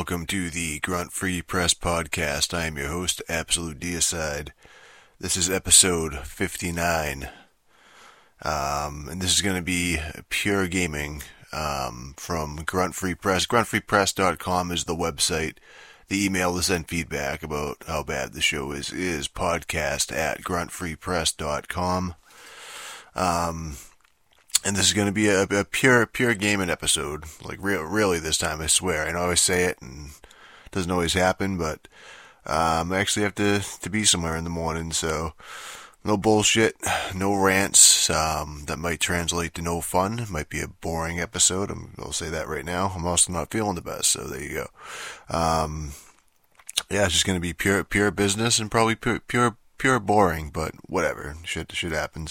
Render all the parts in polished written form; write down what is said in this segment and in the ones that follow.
welcome to the Grunt Free Press podcast. I am your host, Absolute Deicide. This is episode 59, and this is going to be pure gaming from Grunt Free Press. GruntFreePress.com is the website. The email to send feedback about how bad the show is podcast@GruntFreePress.com. And this is going to be a pure gaming episode. Like, really this time, I swear. I know I always say it, and it doesn't always happen, but I actually have to be somewhere in the morning, so no bullshit, no rants. That might translate to no fun. It might be a boring episode. I'll say that right now. I'm also not feeling the best, so there you go. Yeah, it's just going to be pure business and probably pure boring, but whatever. Shit happens.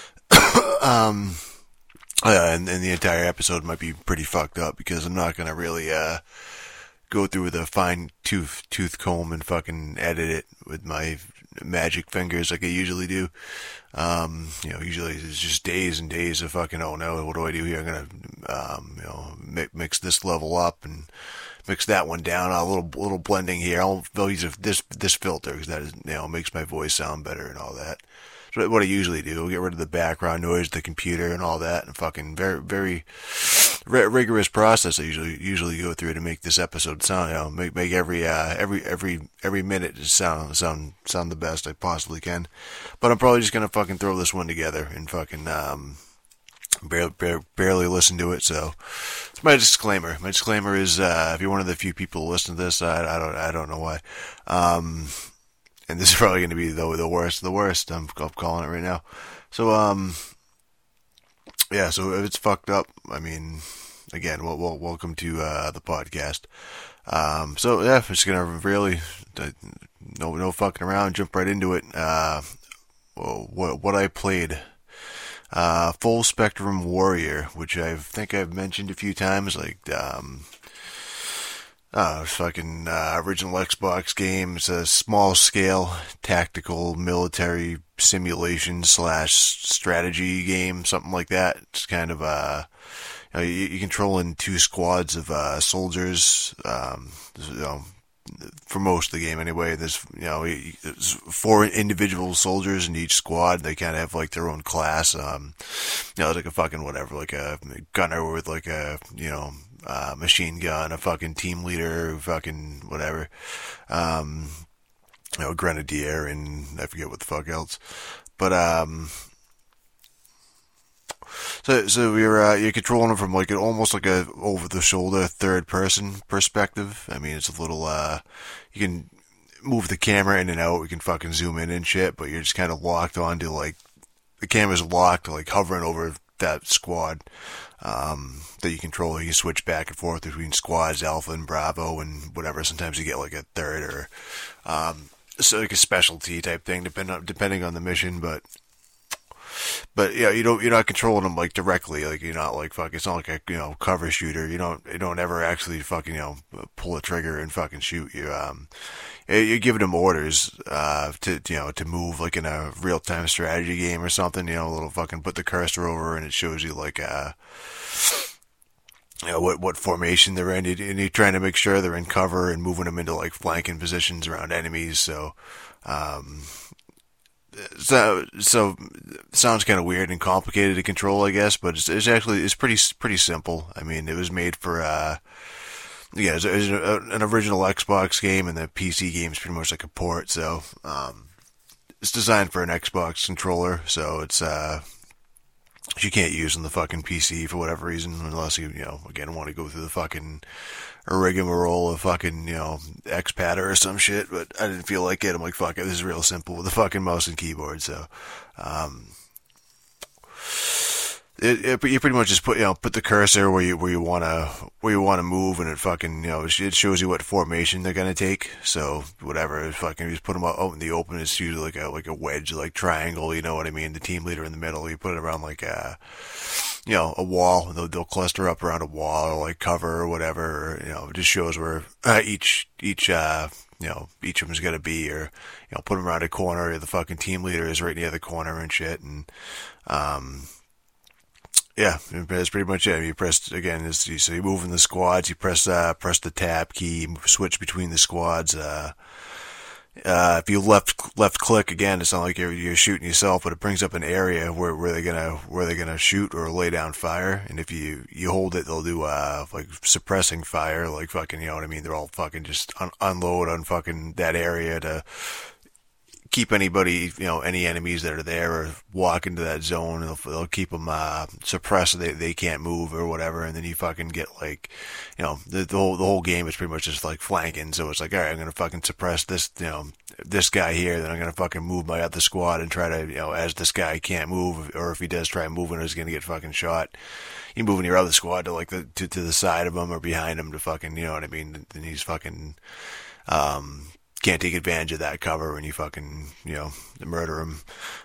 And the entire episode might be pretty fucked up because I'm not gonna really go through with a fine tooth comb and fucking edit it with my magic fingers like I usually do. Usually it's just days and days of fucking, oh no, what do I do here? I'm gonna mix this level up and mix that one down. A little blending here. I'll use this filter because that is, makes my voice sound better and all that. So what I usually do, get rid of the background noise, the computer, and all that, and fucking very rigorous process I usually go through to make this episode sound, make every minute sound the best I possibly can. But I'm probably just gonna fucking throw this one together and fucking barely listen to it. So it's my disclaimer. My disclaimer is if you're one of the few people who listen to this, I don't know why. And this is probably going to be the worst of the worst. I'm calling it right now. So, yeah, so if it's fucked up, I mean, again, welcome to the podcast. So, yeah, I'm just going to really, no fucking around, jump right into it. What I played. Full Spectrum Warrior, which I think I've mentioned a few times, like, original Xbox game. It's a small scale tactical military simulation / strategy game, something like that. It's kind of you're controlling two squads of soldiers. For most of the game anyway, there's 4 individual soldiers in each squad. They kind of have like their own class. Like a fucking whatever, like a gunner with like a machine gun, a fucking team leader, fucking whatever, grenadier, and I forget what the fuck else. But so you're controlling them from like almost like a over the shoulder third person perspective. I mean, it's a little you can move the camera in and out. You can fucking zoom in and shit, but you're just kind of locked onto like the camera's locked, like hovering over that squad that you control. You switch back and forth between squads, Alpha and Bravo, and whatever. Sometimes you get like a third or so like a specialty type thing, depending on the mission. But yeah, you're not controlling them like directly. Like you're not like fuck. It's not like a cover shooter. You don't ever actually fucking pull a trigger and fucking shoot. You're giving them orders to move like in a real time strategy game or something. A little fucking put the cursor over and it shows you like what formation they're in, and you're trying to make sure they're in cover and moving them into like flanking positions around enemies. So sounds kind of weird and complicated to control, I guess, but it's pretty simple. I mean, it was made for it's an original Xbox game, and the PC game is pretty much like a port. So it's designed for an Xbox controller, so it's you can't use on the fucking PC for whatever reason, unless you again want to go through the fucking rigmarole of fucking XPad or some shit. But I didn't feel like it. I'm like, fuck it, this is real simple with a fucking mouse and keyboard. So you pretty much just put the cursor where you want to move, and it fucking it shows you what formation they're gonna take. So whatever, fucking you just put them out in the open. It's usually like a wedge, like triangle. You know what I mean? The team leader in the middle. You put it around like a wall. They'll cluster up around a wall or like cover or whatever. It just shows where each of them is gonna be, or put them around a corner. The fucking team leader is right near the corner and shit, and Yeah, that's pretty much it. You press again. So you move in the squads. You press the tab key. Switch between the squads. If you left click again, it's not like you're shooting yourself, but it brings up an area where they're gonna shoot or lay down fire. And if you hold it, they'll do like suppressing fire, like fucking, you know what I mean? They're all fucking just unload on fucking that area to keep anybody, you know, any enemies that are there or walk into that zone. They'll keep them suppressed so they can't move or whatever. And then you fucking get like, you know, the whole game is pretty much just like flanking. So it's like, all right, I'm gonna fucking suppress this, you know, this guy here. Then I'm gonna fucking move my other squad and try to, you know, as this guy can't move, or if he does try moving, he's gonna get fucking shot. You moving your other squad to like to the side of him or behind him to fucking, you know what I mean? Then he's fucking can't take advantage of that cover when you fucking, you know, murder him.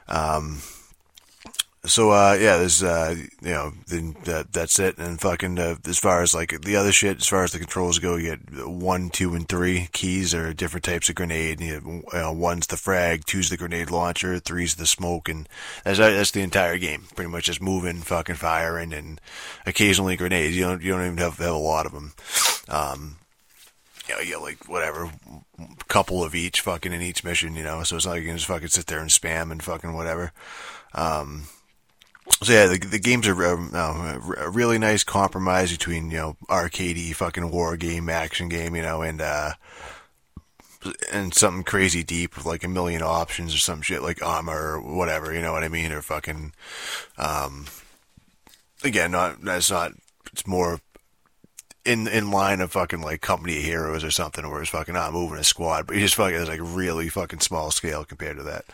Yeah, there's, you know, then that's it. And fucking, as far as like the other shit, as far as the controls go, you get 1, 2, and 3 keys are different types of grenade. You have, 1's the frag, 2's the grenade launcher, 3's the smoke, and that's the entire game. Pretty much just moving, fucking firing, and occasionally grenades. You don't even have a lot of them. You know, you get like whatever, couple of each fucking in each mission, you know, so it's not like you can just fucking sit there and spam and fucking whatever. So yeah, the games are a really nice compromise between, you know, arcadey fucking war game, action game, you know, and something crazy deep with like a million options or some shit like armor or whatever, you know what I mean, or fucking, again, it's more in line of fucking like Company of Heroes or something, where it's fucking not moving a squad, but you just fucking, it's like really fucking small scale compared to that.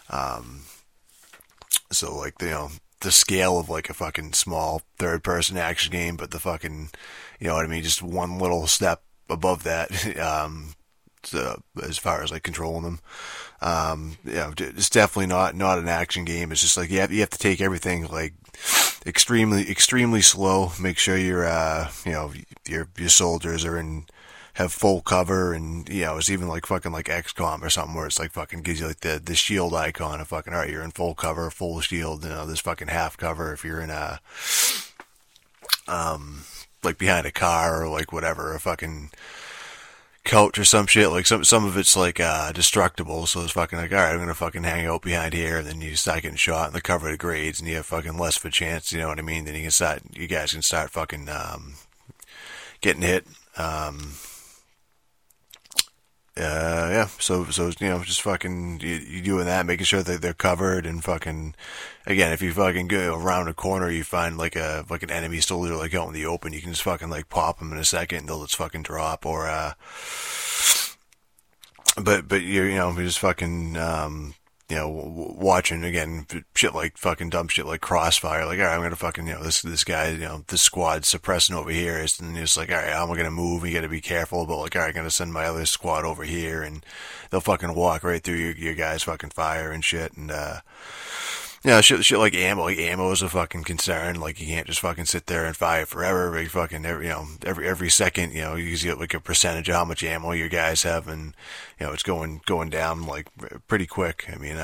So like, you know, the scale of like a fucking small third person action game, but the fucking, you know what I mean, just one little step above that, so, as far as like controlling them. You know, it's definitely not an action game. It's just like you have to take everything like extremely slow. Make sure you know, your soldiers are have full cover, and you know, it's even like fucking like XCOM or something where it's like fucking gives you like the shield icon of fucking, all right, you're in full cover, full shield, you know, this fucking half cover if you're in a like behind a car or like whatever, a fucking couch or some shit. Like some of it's like destructible, so it's fucking like, all right, I'm gonna fucking hang out behind here, and then you start getting shot and the cover degrades and you have fucking less of a chance, you know what I mean? Then you guys can start fucking getting hit. Yeah, so you know, just fucking you doing that, making sure that they're covered, and fucking, again, if you fucking go around a corner, you find like an enemy soldier like out in the open, you can just fucking like pop them in a second, and they'll just fucking drop, or but you know, you're just fucking you know, watching again shit like fucking dumb shit like Crossfire, like, all right, I'm gonna fucking, you know, this guy, you know, this squad's suppressing over here, and it's like, all right, I'm gonna move, you gotta be careful, but like, all right, I'm gonna send my other squad over here, and they'll fucking walk right through your guys' fucking fire and shit, and you know, shit like ammo is a fucking concern. Like, you can't just fucking sit there and fire forever. But you fucking every second, you know, you get like a percentage of how much ammo your guys have, and you know, it's going down like pretty quick. I mean,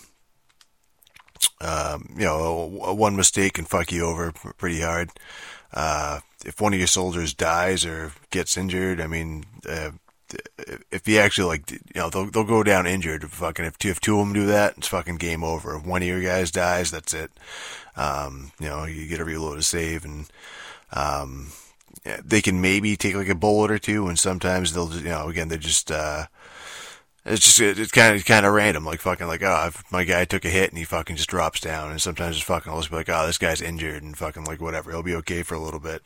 you know, one mistake can fuck you over pretty hard. If one of your soldiers dies or gets injured, I mean, if you actually, like, you know, they'll go down injured. Fucking, if two of them do that, it's fucking game over. If one of your guys dies, that's it. You know, you get a reload to save, and yeah, they can maybe take like a bullet or two, and sometimes they'll just, you know, again, they just it's kind of random, like fucking like, oh, if my guy took a hit and he fucking just drops down, and sometimes it's fucking, I'll just be like, oh, this guy's injured, and fucking like whatever, he'll be okay for a little bit.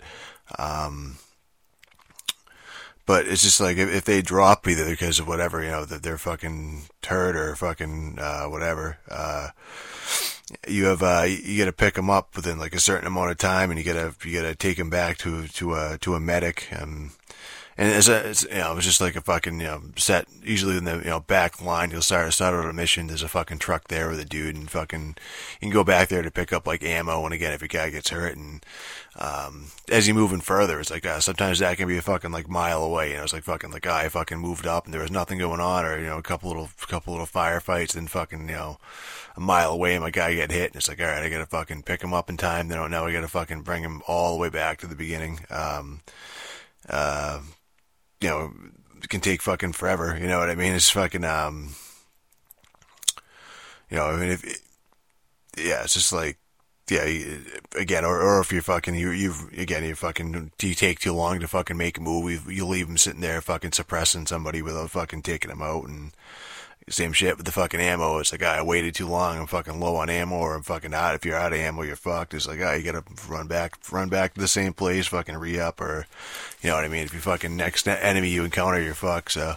But it's just like, if they drop either because of whatever, you know, that they're fucking hurt or fucking whatever, you gotta pick them up within like a certain amount of time, and you gotta take them back to a medic, and And it's it was just like a fucking, set. Usually in the, back line, you'll start out a mission. There's a fucking truck there with a dude, and fucking, you can go back there to pick up like ammo. And again, if a guy gets hurt, and as you're moving further, it's like sometimes that can be a fucking like mile away. It's like fucking the guy fucking moved up, and there was nothing going on, or a couple little firefights, and fucking a mile away, and my guy get hit, and it's like, all right, I gotta fucking pick him up in time. Then now we gotta fucking bring him all the way back to the beginning. Uh, it can take fucking forever. You know what I mean? It's fucking, I mean, it's just like, yeah, again, or if you're fucking, you take too long to fucking make a move, you leave them sitting there fucking suppressing somebody without fucking taking them out, and same shit with the fucking ammo. It's like, I waited too long, I'm fucking low on ammo, or I'm fucking out. If you're out of ammo, you're fucked. It's like, you gotta run back to the same place, fucking re-up, or, you know what I mean? If you fucking next enemy you encounter, you're fucked. So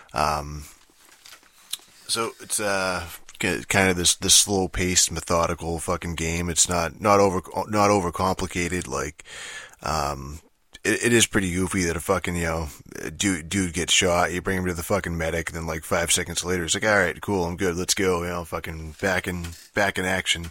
it's, kind of this slow-paced, methodical fucking game. It's not overcomplicated. Like, it is pretty goofy that a fucking, dude gets shot, you bring him to the fucking medic, and then like 5 seconds later, it's like, alright, cool, I'm good, let's go, fucking back in action.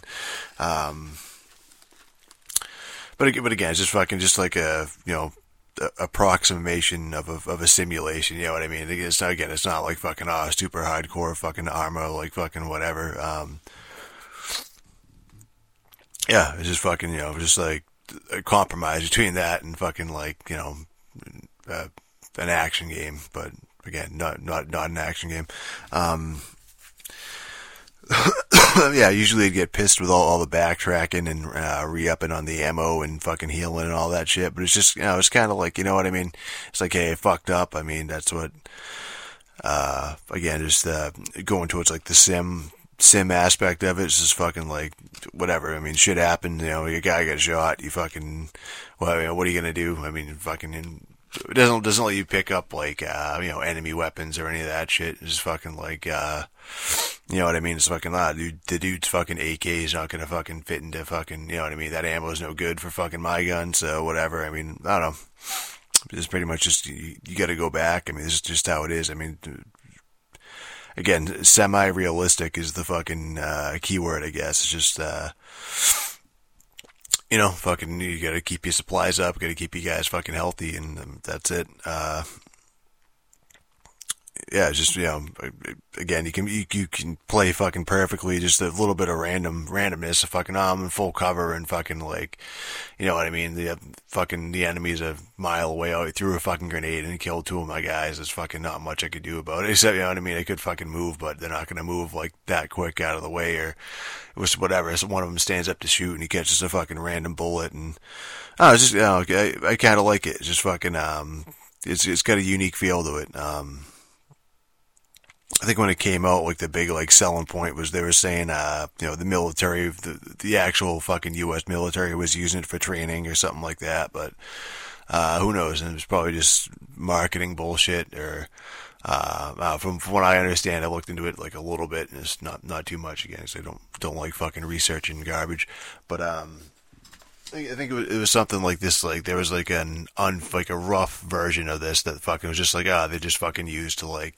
But again, it's just like a, approximation of a simulation, you know what I mean? It's not like fucking, super hardcore fucking armor, like fucking whatever. Yeah, it's just fucking, just like, a compromise between that and fucking like, an action game, but again, not an action game. Yeah, usually I'd get pissed with all the backtracking and re-upping on the ammo and fucking healing and all that shit, but it's just, it's kind of like, you know what I mean? It's like, hey, I fucked up. I mean, that's what, again, just going towards like the sim aspect of it. It's just fucking like, whatever. I mean, shit happened, your guy got shot, you fucking, well, what are you gonna do? I mean, fucking, it doesn't let you pick up like, enemy weapons or any of that shit. It's just fucking like, you know what I mean? It's fucking, the dude's fucking AK is not gonna fucking fit into fucking, you know what I mean? That ammo is no good for fucking my gun, so whatever. I mean, I don't know. It's pretty much just, you gotta go back. I mean, this is just how it is. I mean, again, semi-realistic is the fucking keyword, I guess. It's just, fucking, you gotta keep your supplies up, gotta keep you guys fucking healthy, and that's it. Yeah, it's just, again, you can play fucking perfectly, just a little bit of randomness, of fucking, I'm in full cover, and fucking like, you know what I mean, the enemy's a mile away, I threw a fucking grenade and killed 2 of my guys. There's fucking not much I could do about it, except, you know what I mean, I could fucking move, but they're not gonna move like that quick out of the way, or it was whatever, so one of them stands up to shoot, and he catches a fucking random bullet, and, it's just, I kinda like it. It's just fucking, it's got a unique feel to it. I think when it came out, like the big like selling point was they were saying, the military, the actual fucking U.S. military was using it for training or something like that. But who knows? And it was probably just marketing bullshit. Or from what I understand, I looked into it like a little bit, and it's not too much again. Because I don't like fucking researching garbage. But I think it was something like this. Like there was like like a rough version of this that fucking was just like, they just fucking used to like,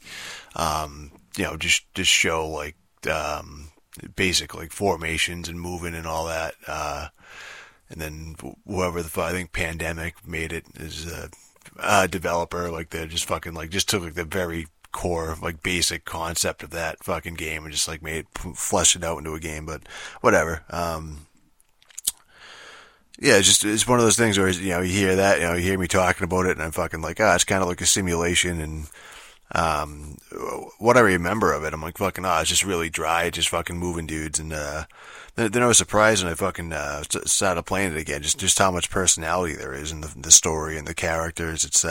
just show like basic like formations and moving and all that. And then whoever I think Pandemic made it is a developer. Like they just fucking like just took like the very core like basic concept of that fucking game and just like fleshed it out into a game. But whatever. Yeah, it's one of those things where, you hear that, you hear me talking about it, and I'm fucking like, it's kind of like a simulation, and, what I remember of it, I'm like, fucking, it's just really dry, just fucking moving dudes, and, then I was surprised when I fucking, started playing it again, just how much personality there is in the story and the characters. It's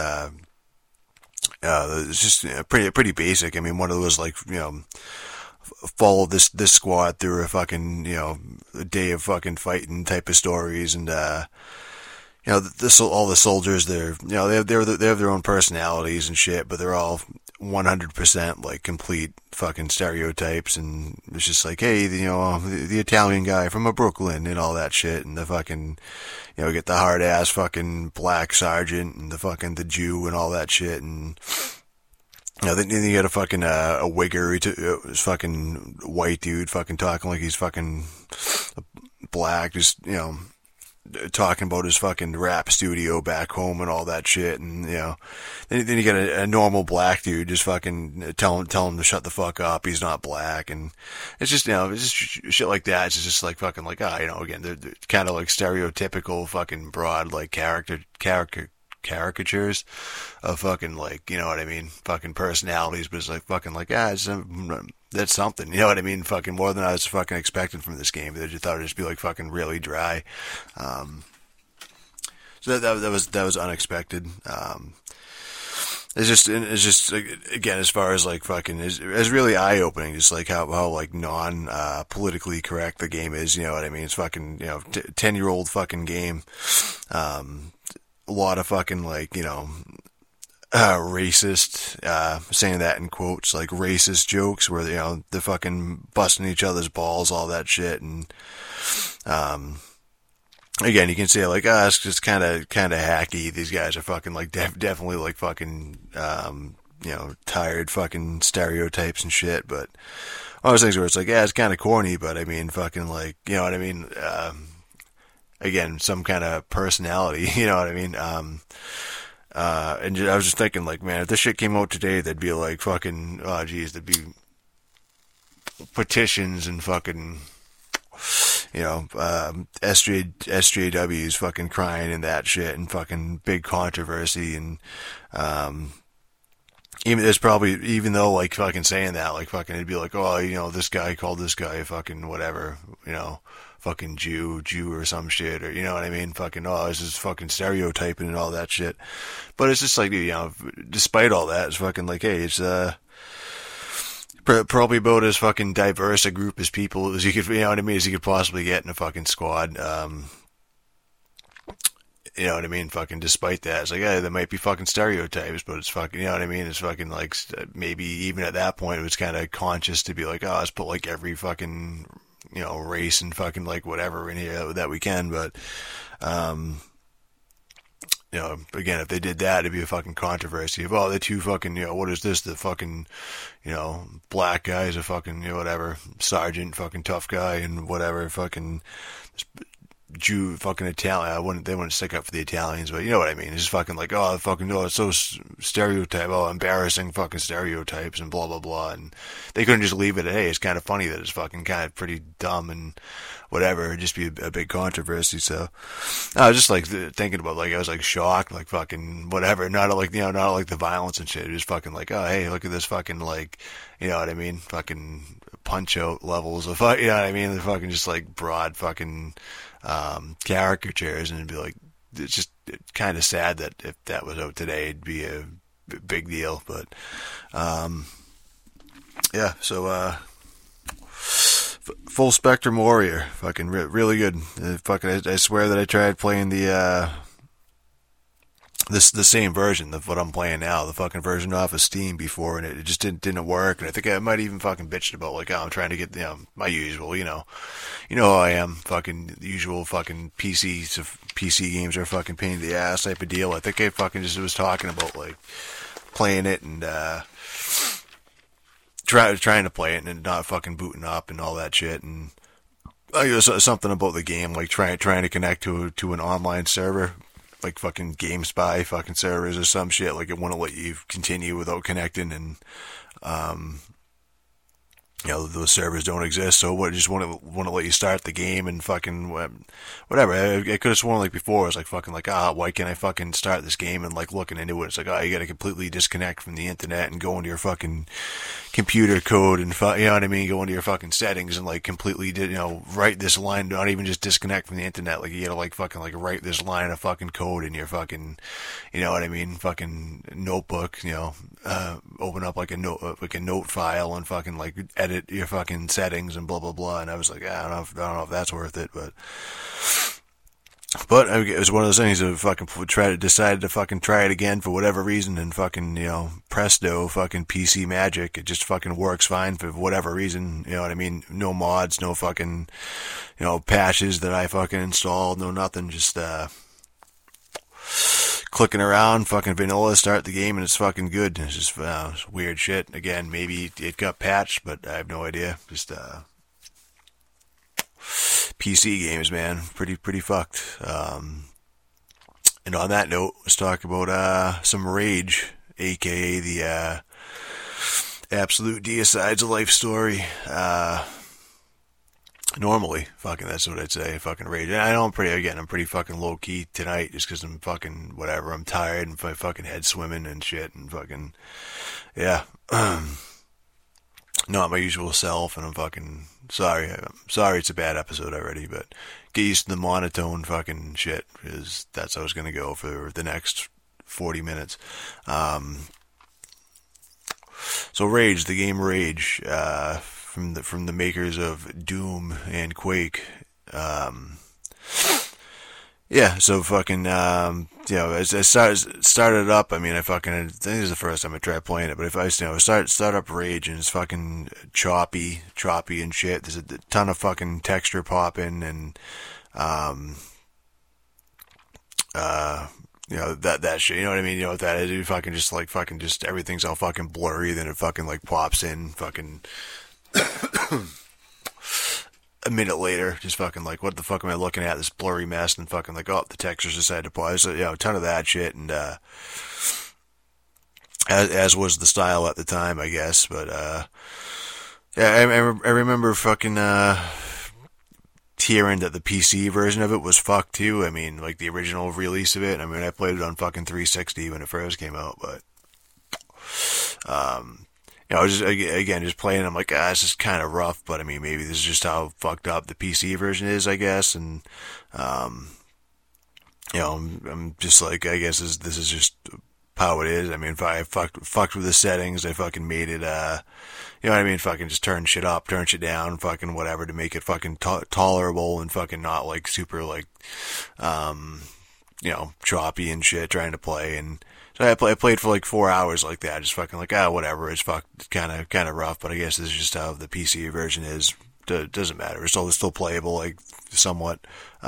just pretty basic. I mean, one of those, like, follow this squad through a fucking, a day of fucking fighting type of stories, and all the soldiers, they have their own personalities and shit, but they're all 100% like complete fucking stereotypes, and it's just like, hey, the Italian guy from a Brooklyn and all that shit, and the fucking, get the hard ass fucking black sergeant and the fucking the Jew and all that shit, and then you got a fucking a wigger, this fucking white dude fucking talking like he's fucking black, just talking about his fucking rap studio back home and all that shit, and then you got a normal black dude just fucking tell him to shut the fuck up, he's not black, and it's just it's just shit like that. It's just like fucking like again they're kind of like stereotypical fucking broad like caricatures of fucking like, what I mean, fucking personalities, but it's like fucking like, that's something, you know what I mean, fucking more than I was fucking expecting from this game. They just thought it'd just be like fucking really dry. So that was unexpected. It's just again, as far as like fucking is really eye opening, just like how like non politically correct the game is, you know what I mean? It's fucking 10-year-old fucking game. A lot of fucking like racist, saying that in quotes, like racist jokes where they're fucking busting each other's balls, all that shit, and again, you can say like, it's just kind of hacky. These guys are fucking like definitely like fucking tired fucking stereotypes and shit. But all those things where it's like, it's kind of corny, but I mean, fucking like, you know what I mean? Again, some kind of personality, you know what I mean? And I was just thinking like, man, if this shit came out today, there'd be like fucking, oh geez, there'd be petitions and fucking, SJWs fucking crying and that shit, and fucking big controversy, and even though like fucking saying that, like fucking it'd be like, oh, this guy called this guy fucking whatever, fucking Jew or some shit, or you know what I mean, fucking this is fucking stereotyping and all that shit. But it's just like, despite all that, it's fucking like, hey, it's probably about as fucking diverse a group as people as you could, as you could possibly get in a fucking squad. You know what I mean? Fucking despite that, it's like, there might be fucking stereotypes, but it's fucking, you know what I mean? It's fucking like, maybe even at that point it was kind of conscious to be like, let's put like every fucking, race and fucking like whatever in here that we can, but, again, if they did that, it'd be a fucking controversy of, they're too fucking, what is this, the fucking, black guy's a fucking, whatever, sergeant, fucking tough guy, and whatever, fucking Jew, fucking Italian. They wouldn't stick up for the Italians, but you know what I mean. It's just fucking like, it's so stereotype, embarrassing fucking stereotypes and blah blah blah. And they couldn't just leave it at, hey, it's kind of funny that it's fucking kind of pretty dumb and whatever. It'd just be a big controversy. So I was just like thinking about, like, I was like shocked, like fucking whatever. Not like the violence and shit. Just fucking like, hey, look at this fucking, like, you know what I mean, fucking punch out levels of, you know what I mean. They're fucking just like broad fucking caricatures, and it'd be like, it's just kind of sad that if that was out today, it'd be a big deal. But so Full Spectrum Warrior, fucking really good. I swear that I tried playing the the same version of what I'm playing now, the fucking version off of Steam before, and it just didn't work. And I think I might even fucking bitched about, like, I'm trying to get, my usual, how I am, fucking usual fucking PC games are fucking pain in the ass type of deal. I think I fucking just was talking about, like, playing it and trying to play it and not fucking booting up and all that shit, and something about the game, like trying to connect to an online server, like fucking GameSpy fucking servers or some shit, like it wouldn't let you continue without connecting, and those servers don't exist, so what, just want to let you start the game and fucking whatever. I could have sworn, like, before I was like fucking like, why can't I fucking start this game, and like looking into it, it's like, you gotta completely disconnect from the internet and go into your fucking computer code and you know what I mean, go into your fucking settings and like completely write this line, not even just disconnect from the internet, like you gotta like fucking like write this line of fucking code in your fucking, you know what I mean, fucking notebook, open up like a note file and fucking like edit your fucking settings and blah blah blah. And I was like, I don't know if that's worth it, but But it was one of those things that fucking decided to fucking try it again for whatever reason, and fucking, presto, fucking PC magic. It just fucking works fine for whatever reason. You know what I mean? No mods, no fucking, patches that I fucking installed, no nothing. Just clicking around, fucking vanilla, start the game, and it's fucking good. It's just it's weird shit. Again, maybe it got patched, but I have no idea. Just PC games, man, pretty fucked. And on that note, let's talk about some Rage, aka the absolute deicides of life story. Normally, fucking, that's what I'd say, fucking Rage. And I know I'm pretty fucking low key tonight, just because I'm fucking whatever. I'm tired and my fucking head swimming and shit, and fucking yeah. Not my usual self, and I'm fucking sorry. I'm sorry it's a bad episode already, but get used to the monotone fucking shit, because that's how it's gonna go for the next 40 minutes. So Rage, the game Rage, from the makers of Doom and Quake. Yeah, so fucking, as I started up, I mean, I think this is the first time I tried playing it, but if I, start up Rage, and it's fucking choppy and shit. There's a ton of fucking texture popping, and, that shit, you know what I mean? You know what that is? You fucking just everything's all fucking blurry, then it fucking, pops in, fucking, a minute later, just fucking what the fuck am I looking at? This blurry mess, and fucking the textures decided to pause. So, a ton of that shit, and as was the style at the time, I guess. But I remember fucking hearing that the PC version of it was fucked too. I mean, the original release of it. I mean, I played it on fucking 360 when it first came out, but just playing, I'm like, this is kind of rough, but I mean, maybe this is just how fucked up the PC version is, I guess, and, I'm just I guess this is just how it is. I mean, if I fucked with the settings, I fucking made it, you know what I mean, fucking just turn shit up, turn shit down, fucking whatever to make it fucking tolerable, and fucking not, super, choppy and shit, trying to play, and so I played for 4 hours like that, just fucking whatever, it's kind of rough, but I guess this is just how the PC version is. Doesn't matter, it's still playable, somewhat.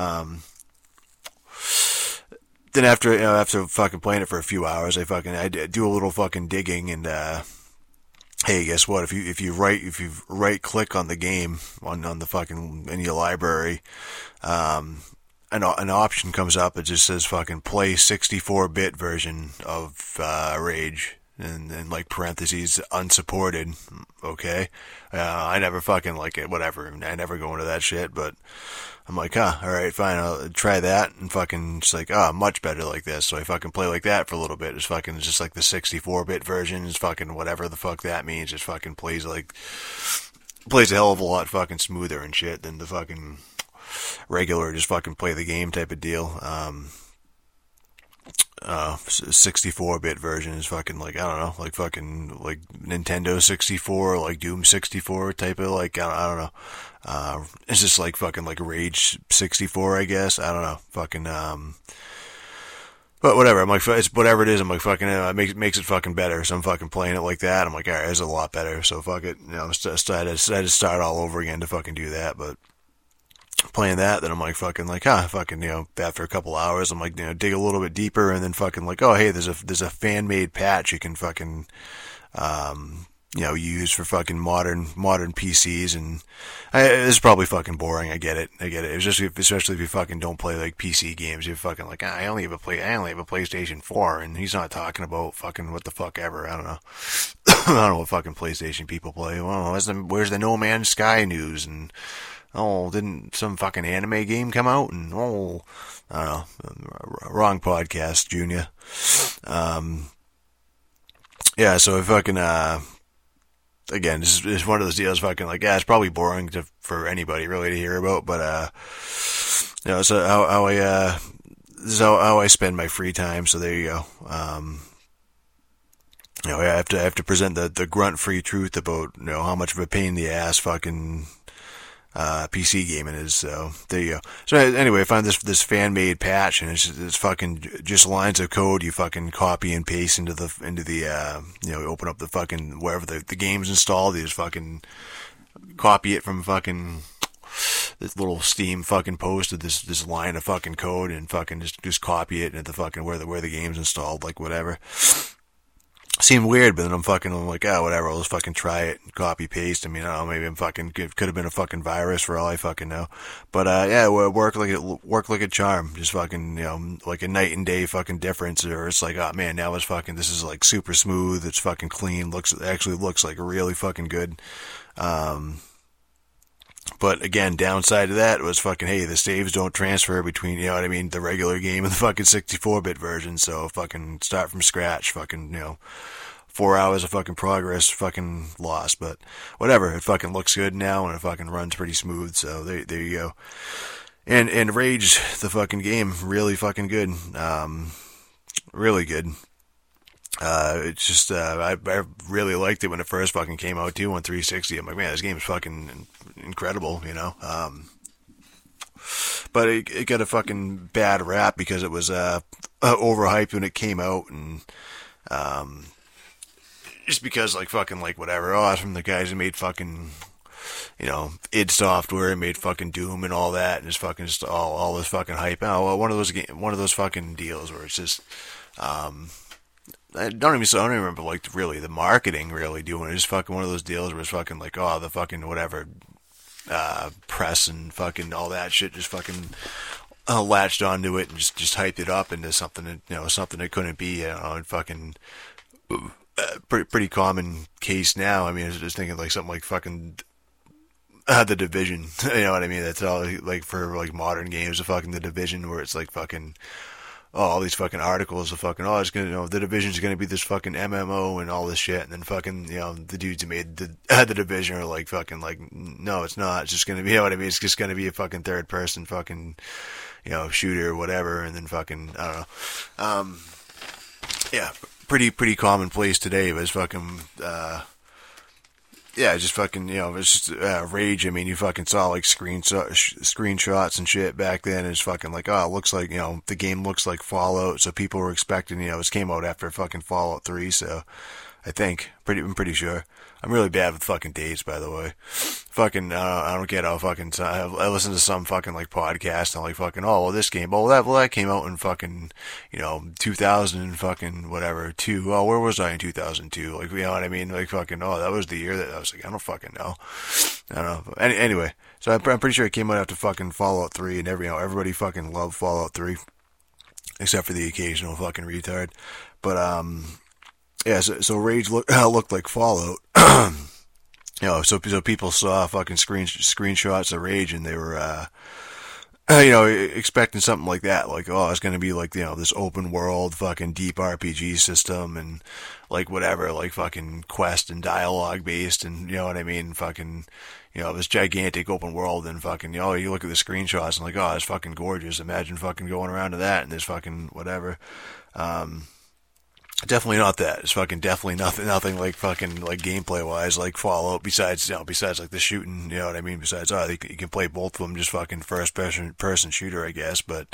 Then after fucking playing it for a few hours, I do a little fucking digging, and hey, guess what? If you right click on the game on the fucking in your library, an option comes up. It just says fucking play 64-bit version of Rage, and then parentheses unsupported. Okay, I never fucking it. Whatever. I never go into that shit. But I'm like, all right, fine. I'll try that, and fucking it's much better like this. So I fucking play that for a little bit. It's just the 64-bit version. It's fucking whatever the fuck that means. It fucking plays a hell of a lot fucking smoother and shit than the fucking regular just fucking play the game type of deal. 64-bit version is fucking I don't know, fucking Nintendo 64, Doom 64 type of I don't know. It's just fucking Rage 64, I guess. I don't know. Fucking but whatever. I'm it's whatever it is. I'm fucking it makes it fucking better. So I'm fucking playing it like that. I'm all right, it's a lot better. So fuck it. I decided to start all over again to fucking do that, but playing that, then I'm fucking after a couple hours, I'm dig a little bit deeper, and then fucking oh, hey, there's a fan made patch you can fucking use for fucking modern PCs, and it's probably fucking boring. I get it. It's just, especially if you fucking don't play PC games, you're fucking I only have a PlayStation 4, and he's not talking about fucking what the fuck ever. I don't know. I don't know what fucking PlayStation people play. Well, where's the No Man's Sky news, and didn't some fucking anime game come out? And I don't know, wrong podcast, Junior. Yeah, so I fucking again, this is one of those deals. Fucking it's probably boring for anybody really to hear about, but so how I this is how I spend my free time. So there you go. I have to present the grunt free truth about how much of a pain in the ass fucking PC gaming is. So there you go. So anyway, I found this fan made patch, and it's fucking just lines of code you fucking copy and paste into the you open up the fucking wherever the game's installed. You just fucking copy it from fucking this little Steam fucking post of this line of fucking code, and fucking just copy it into the fucking where the game's installed, like whatever. Seemed weird, but then I'm like, oh, whatever, I'll just fucking try it, copy, paste. I mean, I don't know, maybe it could have been a fucking virus for all I fucking know. But, yeah, it worked like a charm. Just fucking, like a night and day fucking difference, or it's like, oh man, now this is like super smooth, it's fucking clean, actually looks like really fucking good. But again, downside to that was fucking, hey, the saves don't transfer between, the regular game and the fucking 64-bit version, so fucking start from scratch, fucking, 4 hours of fucking progress, fucking lost, but whatever, it fucking looks good now, and it fucking runs pretty smooth, so there you go. And Rage, the fucking game, really fucking good, really good. It's just, I really liked it when it first fucking came out too on 360. I'm like, man, this game is fucking incredible, But it got a fucking bad rap because it was, overhyped when it came out, and, just because whatever, it's from the guys who made fucking, id Software, made fucking Doom and all that, and just all this fucking hype. Oh, well, one of those fucking deals where it's just, I don't even remember really the marketing really doing it. It's fucking one of those deals where it's fucking like, oh, the fucking whatever, press and fucking all that shit just fucking latched onto it and just hyped it up into something that, something it couldn't be, and fucking pretty common case now. I mean, I was just thinking like something like fucking The Division, you know what I mean? That's all like for like modern games, The Division, where it's like fucking, all these fucking articles of fucking, it's gonna, The Division's gonna be this fucking MMO and all this shit, and then fucking, the dudes who made the Division are like fucking like, no, it's not, it's just gonna be, it's just gonna be a fucking third person fucking, shooter or whatever, and then fucking, I don't know, yeah, pretty commonplace today, but it's fucking, yeah, just fucking, it's just, Rage. I mean, you fucking saw, like, screenshots and shit back then. It's fucking like, it looks like, the game looks like Fallout, so people were expecting, this came out after fucking Fallout 3, so I think, I'm pretty sure. I'm really bad with fucking dates, by the way. Fucking, I don't get how fucking, I listen to some fucking, like, podcast, and I'm like, fucking, this game, that came out in fucking, 2000 and fucking, whatever, 2. Oh, where was I in 2002? Like, you know what I mean? Like, fucking, that was the year that, I was like, I don't fucking know. I don't know. But anyway, so I'm pretty sure it came out after fucking Fallout 3, and everybody fucking loved Fallout 3, except for the occasional fucking retard. But, yeah, so Rage looked like Fallout. So people saw fucking screenshots of Rage, and they were, expecting something like that. Like, it's gonna be like, this open world fucking deep RPG system, and like whatever, like fucking quest and dialogue based, and you know what I mean? Fucking, this gigantic open world, and fucking, you look at the screenshots and like, it's fucking gorgeous. Imagine fucking going around to that, and there's fucking whatever. Definitely not that. It's fucking definitely nothing like fucking like gameplay wise like Fallout. Besides like the shooting, you know what I mean. Besides, you can play both of them just fucking first person shooter, I guess. But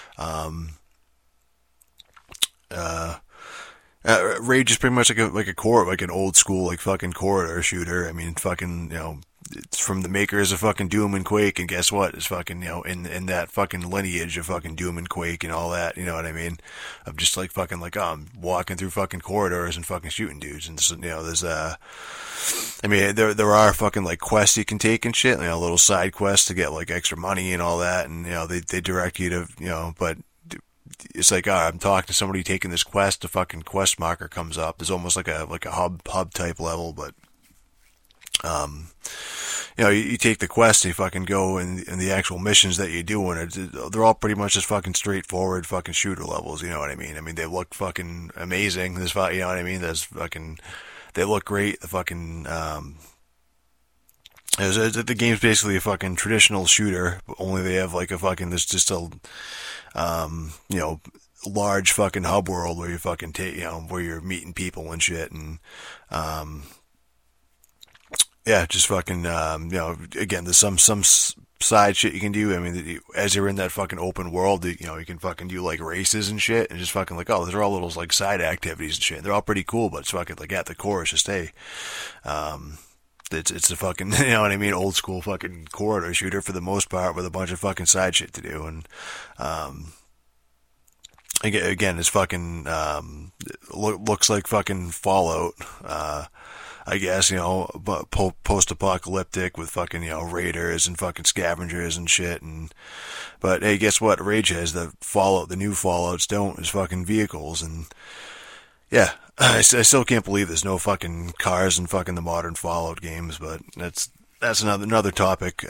Rage is pretty much like an old school like fucking corridor shooter. I mean, fucking it's from the makers of fucking Doom and Quake, and guess what? It's fucking, in that fucking lineage of fucking Doom and Quake and all that, you know what I mean? Of just like fucking like, I'm walking through fucking corridors and fucking shooting dudes, and there's, I mean, there are fucking like quests you can take and shit, little side quests to get like extra money and all that, and, they direct you to, but it's like, I'm talking to somebody taking this quest, the fucking quest marker comes up. There's almost like a hub type level, but, you take the quest and you fucking go, and the actual missions that you do, and they're all pretty much just fucking straightforward fucking shooter levels, you know what I mean? I mean, they look fucking amazing. You know what I mean? They look great. The fucking, the game's basically a fucking traditional shooter, but only they have like a fucking, there's just a, large fucking hub world where you fucking where you're meeting people and shit, and, yeah, just fucking, again, there's some side shit you can do. I mean, as you're in that fucking open world, you can fucking do like races and shit, and just fucking like, oh, those are all little like side activities and shit. They're all pretty cool, but it's fucking like at the core, it's just hey, it's a fucking, you know what I mean, old school fucking corridor shooter for the most part with a bunch of fucking side shit to do, and again, it's fucking looks like fucking Fallout. I guess, but post-apocalyptic with fucking, raiders and fucking scavengers and shit. But hey, guess what? Rage has the new Fallouts don't, is fucking vehicles. And yeah, I still can't believe there's no fucking cars in fucking the modern Fallout games, but that's another topic.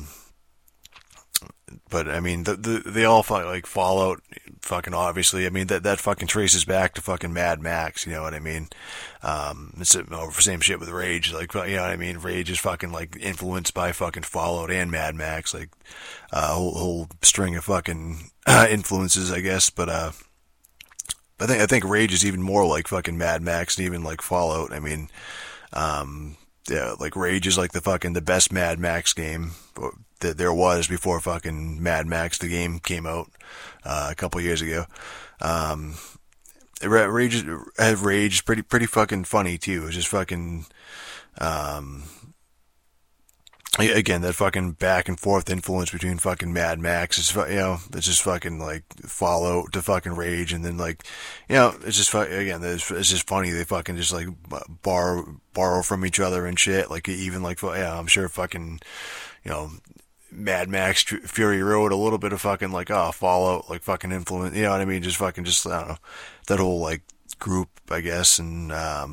But I mean, they all like Fallout, fucking obviously. I mean, that fucking traces back to fucking Mad Max. You know what I mean? It's the same shit with Rage. Like, you know what I mean? Rage is fucking like influenced by fucking Fallout and Mad Max. Like, whole string of fucking influences, I guess. But I think Rage is even more like fucking Mad Max than even like Fallout. I mean, yeah, like Rage is like the best Mad Max game that there was before fucking Mad Max the game came out a couple years ago. Rage is pretty fucking funny too. It's just fucking again, that fucking back and forth influence between fucking Mad Max is, it's just fucking like Fallout to fucking Rage, and then like, it's just again, it's just funny. They fucking just like borrow from each other and shit. Like even like, I'm sure fucking, Mad Max Fury Road, a little bit of fucking like, Fallout, like fucking influence, you know what I mean? Just fucking, just, I don't know, that whole like group, I guess. And,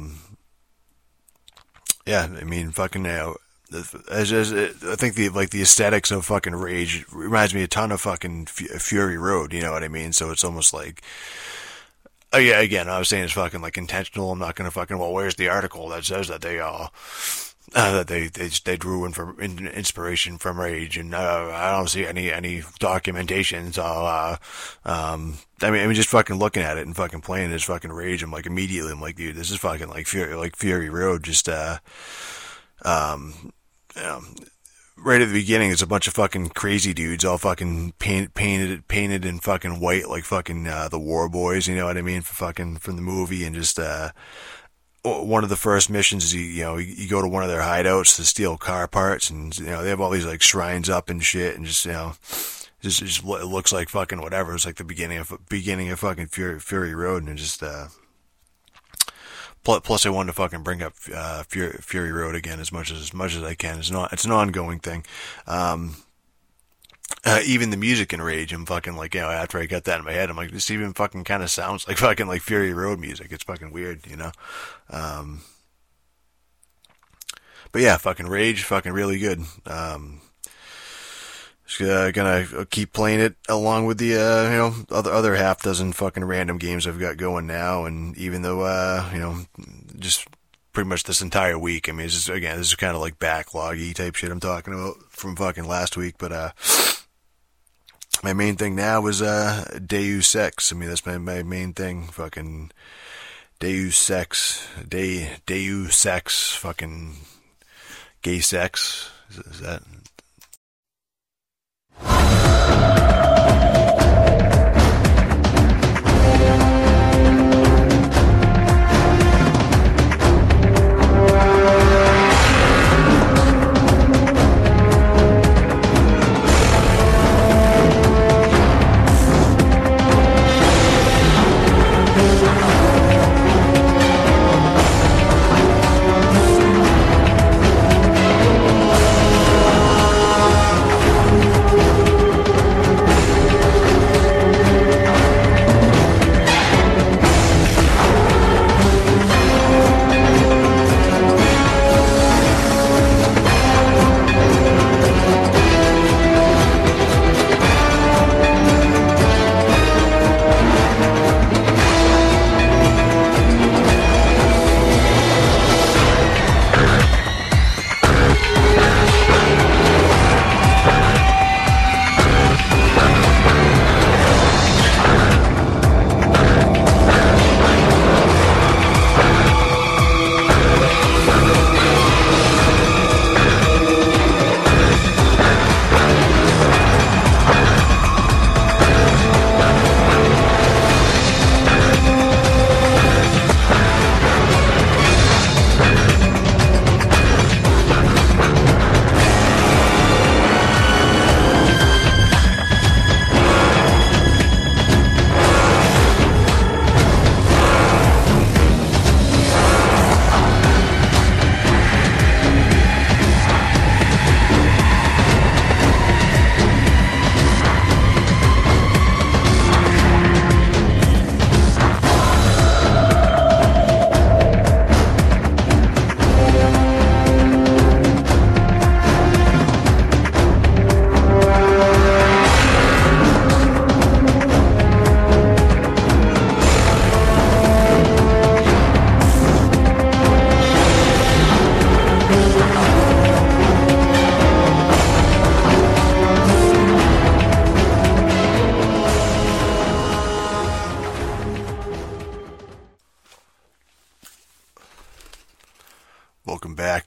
yeah, I mean, fucking, I think the aesthetics of fucking Rage reminds me a ton of fucking Fury Road, you know what I mean? So it's almost like, yeah, again, I was saying it's fucking like intentional. I'm not gonna fucking, well, where's the article that says that they drew inspiration from Rage, and I don't see any documentation. So I mean, just fucking looking at it and fucking playing this fucking Rage, I'm like immediately, I'm like, dude, this is fucking like Fury Road, just right at the beginning, it's a bunch of fucking crazy dudes, all fucking painted in fucking white, like fucking the War Boys, you know what I mean, from the movie, and just one of the first missions is you go to one of their hideouts to steal car parts, and they have all these like shrines up and shit, and just just it looks like fucking whatever. It's like the beginning of fucking Fury Road, and it just plus I wanted to fucking bring up Fury Road again as much as I can. It's an ongoing thing. Even the music in Rage, I'm fucking like, after I got that in my head, I'm like, this even fucking kind of sounds like fucking like Fury Road music. It's fucking weird, but yeah, fucking Rage, fucking really good. Just gonna keep playing it along with the other half dozen fucking random games I've got going now, and even though just pretty much this entire week, I mean, this is kind of like backloggy type shit I'm talking about from fucking last week, but my main thing now is Deus Ex. I mean, that's my main thing, fucking Deus Ex, Deus Ex, fucking gay sex. Is that?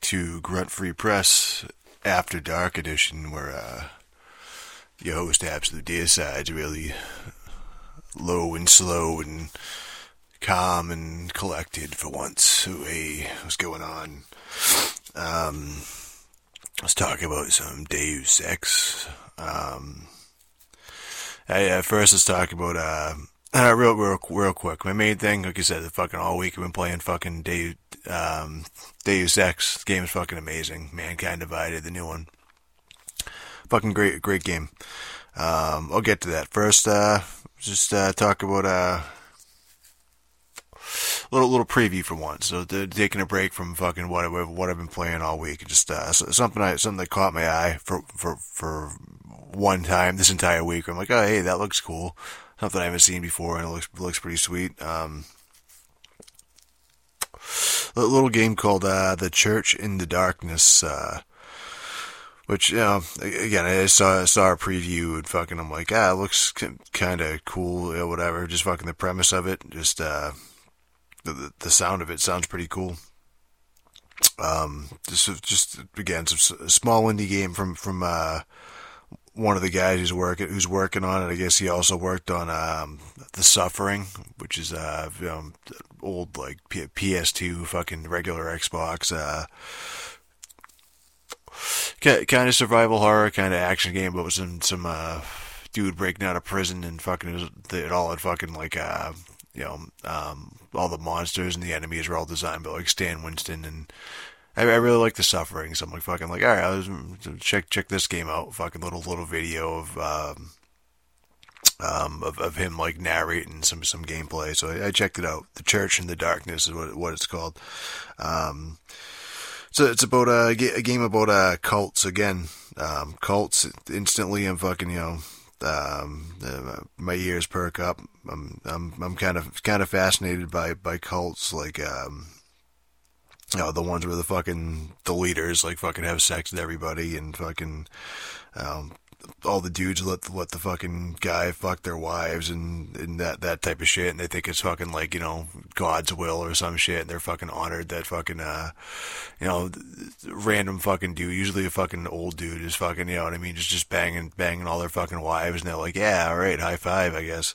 to Grunt Free Press After Dark Edition, where your host Absolute Deicide's really low and slow and calm and collected for once. So, hey, what's going on? Let's talk about some Deus Ex. First, let's talk about real quick. My main thing, like I said, fucking all week I've been playing fucking Deus Ex. The game is fucking amazing. Mankind Divided, the new one. Fucking great game. I'll get to that. First, just talk about little preview for once. So taking a break from fucking what I've been playing all week. Just something that caught my eye for one time this entire week. I'm like, oh hey, that looks cool. Something I haven't seen before, and it looks pretty sweet. A little game called The Church in the Darkness, which, you know, again, I saw a preview and fucking, I'm like, it looks kind of cool, you know, whatever. Just fucking the premise of it, just the sound of it sounds pretty cool. Just again, some small indie game from one of the guys who's working on it. I guess he also worked on The Suffering, which is old like PS2 fucking regular Xbox kind of survival horror, kind of action game, but with some dude breaking out of prison and fucking it all had fucking like all the monsters and the enemies were all designed by like Stan Winston, and I really like The Suffering, so I'm like fucking like, alright, I'll check this game out. Fucking little video of him like narrating some gameplay. So I checked it out. The Church in the Darkness is what it's called. So it's about a game about cults again. Cults instantly. I'm fucking my ears perk up. I'm kind of fascinated by cults, like the ones where the leaders like fucking have sex with everybody and fucking all the dudes let the fucking guy fuck their wives and that type of shit, and they think it's fucking like, you know, God's will or some shit, and they're fucking honored that fucking random fucking dude, usually a fucking old dude, is fucking, you know what I mean, just banging all their fucking wives, and they're like, yeah, alright, high five, I guess.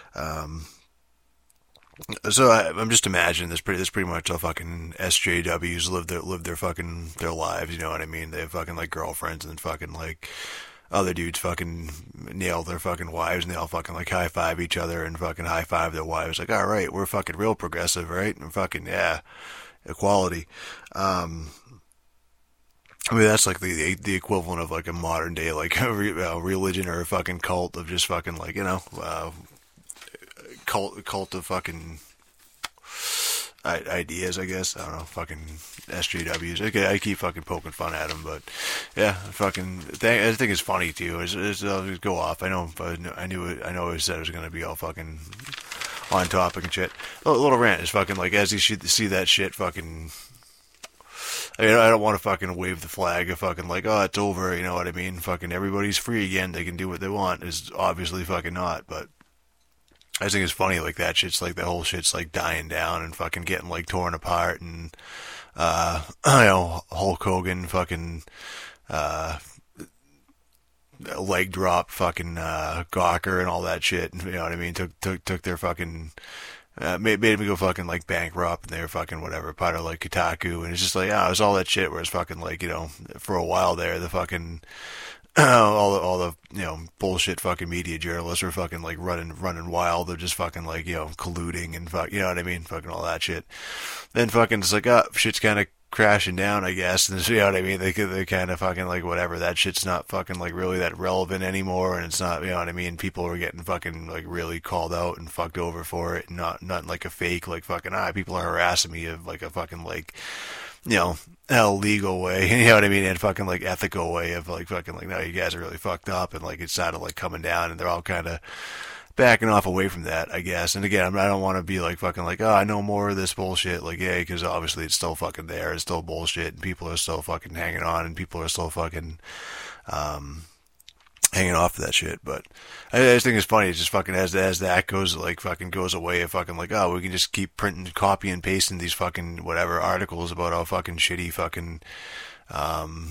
So I'm just imagining this pretty much all fucking SJWs live their lives, you know what I mean? They have fucking like girlfriends, and then fucking like other dudes fucking nail their fucking wives, and they all fucking like high five each other and fucking high five their wives, like, all right, we're fucking real progressive, right? And fucking, yeah, equality. I mean, that's like the equivalent of like a modern day like religion or a fucking cult of just fucking like, you know, cult of fucking ideas, I guess. I don't know, fucking SJWs. Okay, I keep fucking poking fun at them, but yeah, fucking I think it's funny too. I'll go off. I know I said it was gonna be all fucking on topic and shit. A little rant is fucking like, as you should see that shit, fucking. I mean, I don't want to fucking wave the flag of fucking like, oh, it's over, you know what I mean? Fucking everybody's free again. They can do what they want. Is obviously fucking not, but I just think it's funny, like that shit's like, the whole shit's like dying down and fucking getting like torn apart, and Hulk Hogan fucking leg drop fucking Gawker and all that shit, you know what I mean? Took their fucking made me go fucking like bankrupt, and they were fucking whatever, part of like Kotaku, and it's just like, it was all that shit where it's fucking like, you know, for a while there, the fucking all the you know, bullshit fucking media journalists are fucking like running wild. They're just fucking like, you know, colluding and fuck, you know what I mean, fucking all that shit. Then fucking it's like, shit's kind of crashing down, I guess, and you know what I mean. They kind of fucking like, whatever, that shit's not fucking like really that relevant anymore, and it's not, you know what I mean. People are getting fucking like really called out and fucked over for it, and not like a fake like fucking people are harassing me of like a fucking like, you know, illegal way, you know what I mean, and fucking like ethical way of like fucking like, no, you guys are really fucked up, and like it started like coming down, and they're all kind of backing off away from that, I guess. And again, I don't want to be like fucking like, I know more of this bullshit, like, yeah, because obviously it's still fucking there, it's still bullshit, and people are still fucking hanging on, and people are still fucking hanging off of that shit. But I just think it's funny. It's just fucking as that goes like fucking goes away, it fucking like, oh, we can just keep printing, copy and pasting these fucking whatever articles about how fucking shitty fucking um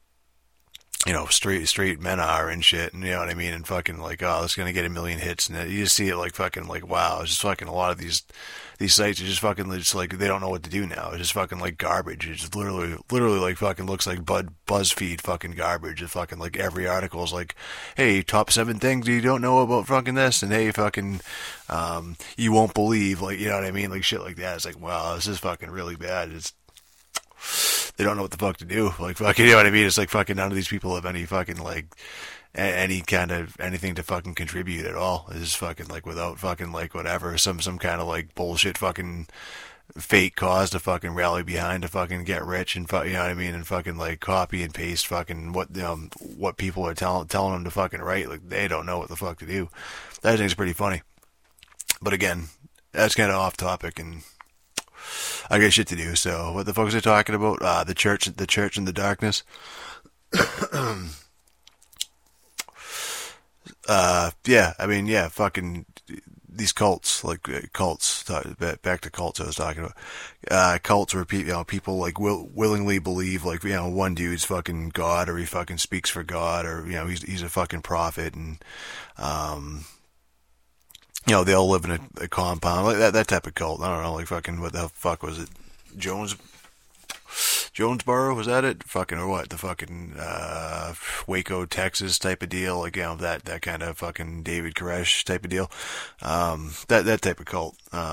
straight men are and shit, and you know what I mean, and fucking like, oh, it's gonna get a million hits, and you just see it like fucking like, wow, it's just fucking a lot of these sites are just fucking just like they don't know what to do now. It's just fucking like garbage. It's just literally like fucking looks like BuzzFeed fucking garbage. It's fucking like every article is like, hey, top 7 things you don't know about fucking this, and hey, fucking you won't believe, like, you know what I mean, like shit like that. It's like, wow, this is fucking really bad. It's they don't know what the fuck to do. Like fucking, you know what I mean? It's like fucking none of these people have any fucking like any kind of anything to fucking contribute at all. It's just fucking like without fucking like whatever some kind of like bullshit fucking fake cause to fucking rally behind to fucking get rich and you know what I mean, and fucking like copy and paste fucking what people are telling them to fucking write. Like they don't know what the fuck to do. That I think is pretty funny. But again, that's kind of off topic and I got shit to do. So what the fuck was I talking about? The church and the darkness. Yeah, I mean, yeah, fucking these cults, like cults. Back to cults, I was talking about. Cults where people like willingly believe, like, one dude's fucking God, or he fucking speaks for God, or he's a fucking prophet, and they all live in a compound, like that type of cult. I don't know, like fucking what the fuck was it? Jonesboro, was that it? Fucking, or what? The fucking Waco, Texas type of deal, like that kind of fucking David Koresh type of deal. That type of cult.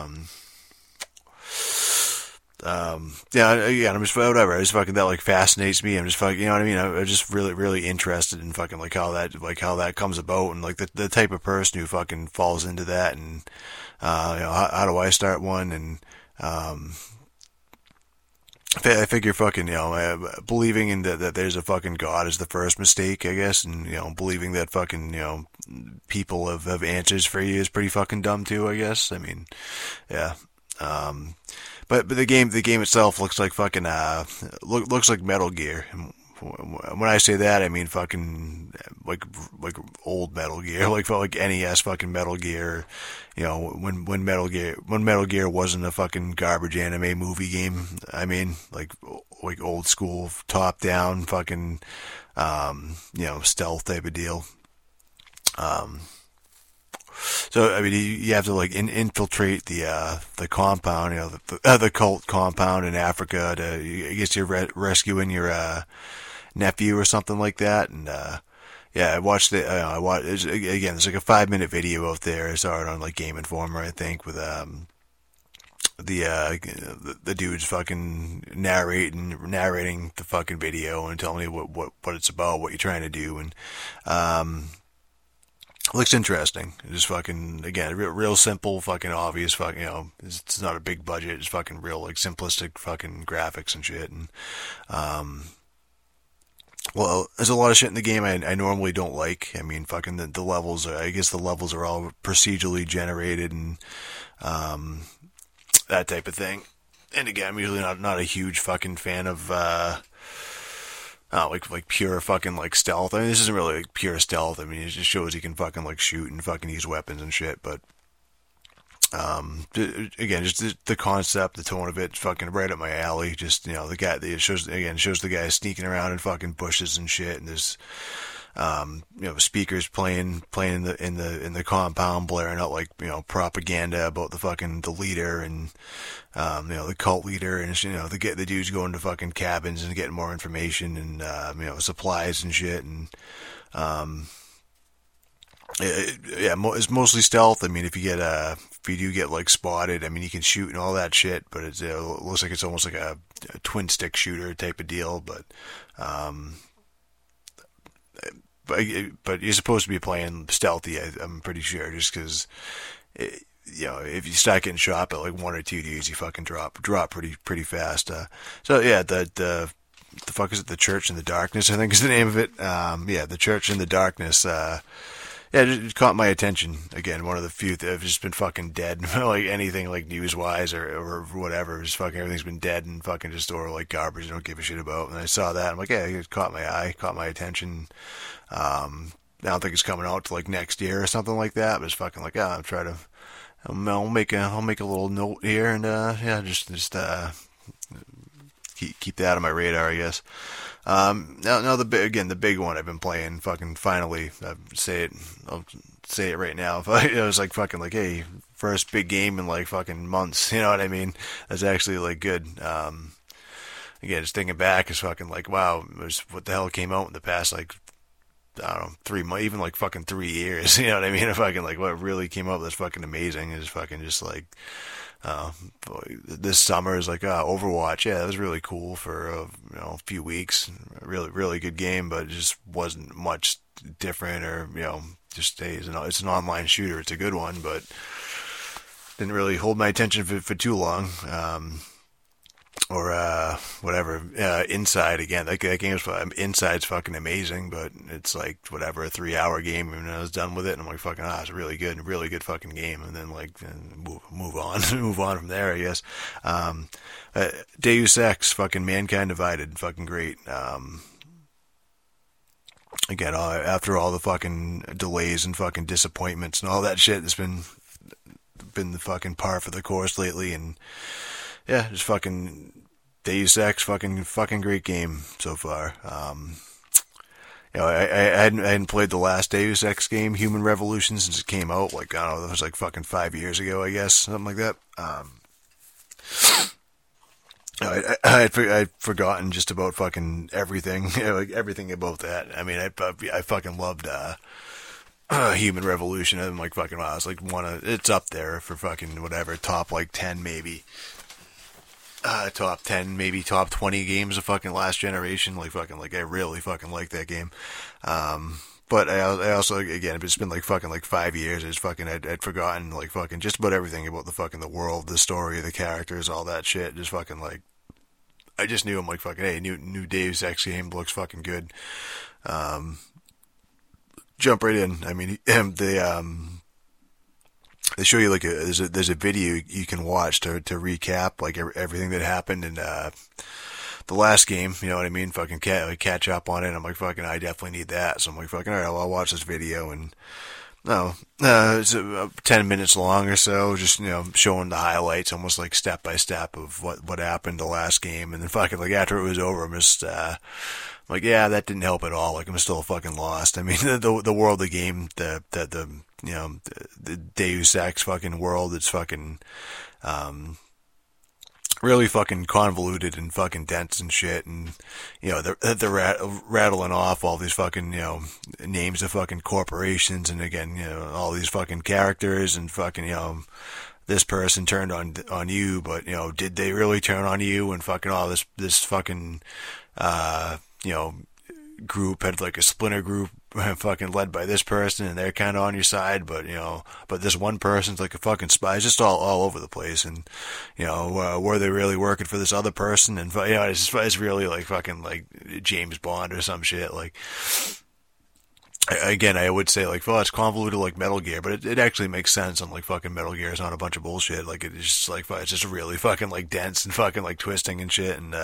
Yeah, I'm just whatever. I just fucking that like fascinates me. I'm just fucking, you know what I mean. I'm just really interested in fucking like how that comes about, and like the type of person who fucking falls into that, and how do I start one, and I figure fucking, believing in that there's a fucking God is the first mistake, I guess, and, believing that fucking, people have answers for you is pretty fucking dumb too, I guess. I mean, yeah. But the game itself looks like fucking, looks like Metal Gear. When I say that, I mean fucking like old Metal Gear, like NES fucking Metal Gear. When Metal Gear wasn't a fucking garbage anime movie game. I mean, like old school top down fucking stealth type of deal. So I mean, you have to like infiltrate the compound, the cult compound in Africa. I guess you're rescuing your nephew or something like that. And yeah, I watched it. I watched again. There's like a 5-minute video out there. I saw it on like Game Informer, I think, with the dude's fucking narrating the fucking video and telling me what it's about, what you're trying to do, and looks interesting. Just fucking, again, real simple, fucking obvious, fucking, it's not a big budget. It's fucking real, like, simplistic fucking graphics and shit. And, well, there's a lot of shit in the game I normally don't like. I mean, fucking the levels, I guess the levels are all procedurally generated and, that type of thing. And again, I'm usually not a huge fucking fan of, like pure fucking like stealth. I mean, this isn't really like pure stealth. I mean, it just shows you can fucking like shoot and fucking use weapons and shit. But again, just the concept, the tone of it, fucking right up my alley. Just the guy. It shows the guy sneaking around in fucking bushes and shit. And there's speakers playing in the compound, blaring out like propaganda about the leader and the cult leader, and the dudes going to fucking cabins and getting more information and supplies and shit, and it's mostly stealth. I mean, if you do get like spotted, I mean, you can shoot and all that shit, but it looks like it's almost like a twin stick shooter type of deal, but you're supposed to be playing stealthy, I'm pretty sure, just because, if you start getting shot by like 1 or 2 dudes, you fucking drop pretty fast. So yeah, the fuck is it? The Church in the Darkness, I think is the name of it. Yeah, The Church in the Darkness. Yeah, it caught my attention. Again, one of the few that have just been fucking dead. Like anything like news-wise or whatever. Just fucking everything's been dead and fucking just or like garbage I don't give a shit about. And I saw that. I'm like, yeah, it caught my eye, caught my attention. I don't think it's coming out to like next year or something like that. But it's fucking like, I'm trying to. I'll make a little note here and yeah, just keep that on my radar, I guess. Now the big one I've been playing, fucking finally, I'll say it right now. It was like fucking like, hey, first big game in like fucking months, you know what I mean? That's actually like good. Again, just thinking back, it's fucking like, wow, what the hell came out in the past like, I don't know, 3 months, even like fucking 3 years, you know what I mean? Fucking like what really came up that's fucking amazing is fucking just like, this summer is like, Overwatch, yeah, that was really cool for a few weeks, really really good game, but it just wasn't much different or just hey, it's an online shooter, it's a good one, but didn't really hold my attention for too long. Or whatever. Inside again. That game is Inside's fucking amazing, but it's like whatever, a 3-hour game. And I was done with it, and I'm like, fucking, it's a really good fucking game. And then like move on, move on from there, I guess. Deus Ex, fucking Mankind Divided, fucking great. Again, after all the fucking delays and fucking disappointments and all that shit that's been the fucking par for the course lately, and yeah, just fucking Deus Ex, fucking great game so far. I hadn't played the last Deus Ex game, Human Revolution, since it came out. Like, I don't know, that was like fucking 5 years ago, I guess, something like that. I'd forgotten just about fucking everything, like everything about that. I mean, I fucking loved Human Revolution. I'm like fucking, wow, it's like it's up there for fucking whatever, top like 10 maybe. Top 10, maybe top 20 games of fucking last generation. Like fucking, like I really fucking like that game. But I also, again, it's been like fucking like 5 years. I just fucking, I'd forgotten like fucking just about everything about the world, the story, the characters, all that shit. Just fucking like, I just knew I'm like fucking, hey, new Deus Ex game looks fucking good. Jump right in. I mean, they show you like there's a video you can watch to recap like everything that happened in the last game, you know what I mean? Fucking catch up on it. I'm like fucking, I definitely need that. So I'm like fucking, all right, well, I'll watch this video, and it's 10 minutes long or so, just showing the highlights, almost like step by step of what happened the last game, and then fucking like after it was over, I'm just like, yeah, that didn't help at all. Like, I'm still fucking lost. I mean, the world of the game, the Deus Ex fucking world, it's fucking, really fucking convoluted and fucking dense and shit. And, they're rattling off all these fucking, names of fucking corporations. And again, all these fucking characters and fucking, this person turned on you, but, did they really turn on you? And fucking all this fucking, group had like a splinter group fucking led by this person, and they're kind of on your side, but this one person's like a fucking spy. It's just all over the place, and were they really working for this other person? And it's really like fucking like James Bond or some shit. Like, again, I would say like, well, it's convoluted like Metal Gear, but it actually makes sense. On like fucking Metal Gear is not a bunch of bullshit. Like, it's just like, it's just really fucking like dense and fucking like twisting and shit. And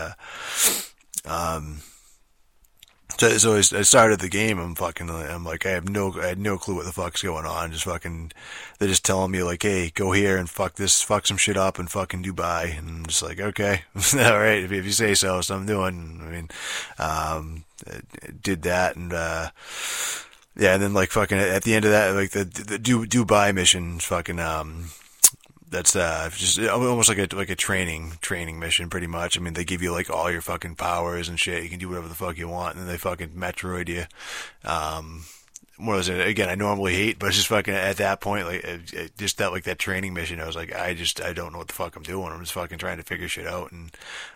So I started the game. I'm like, I had no clue what the fuck's going on. Just fucking, they're just telling me like, hey, go here and fuck some shit up in fucking Dubai. And I'm just like, okay, all right, if you say so. So I'm doing. I mean, did that, and yeah, and then like fucking at the end of that, like the Dubai mission, fucking that's just almost like a training mission, pretty much. I mean, they give you like all your fucking powers and shit. You can do whatever the fuck you want, and then they fucking Metroid you. What was it? Again, I normally hate, but it's just fucking at that point, like just that like that training mission, I was like, I don't know what the fuck I'm doing. I'm just fucking trying to figure shit out, and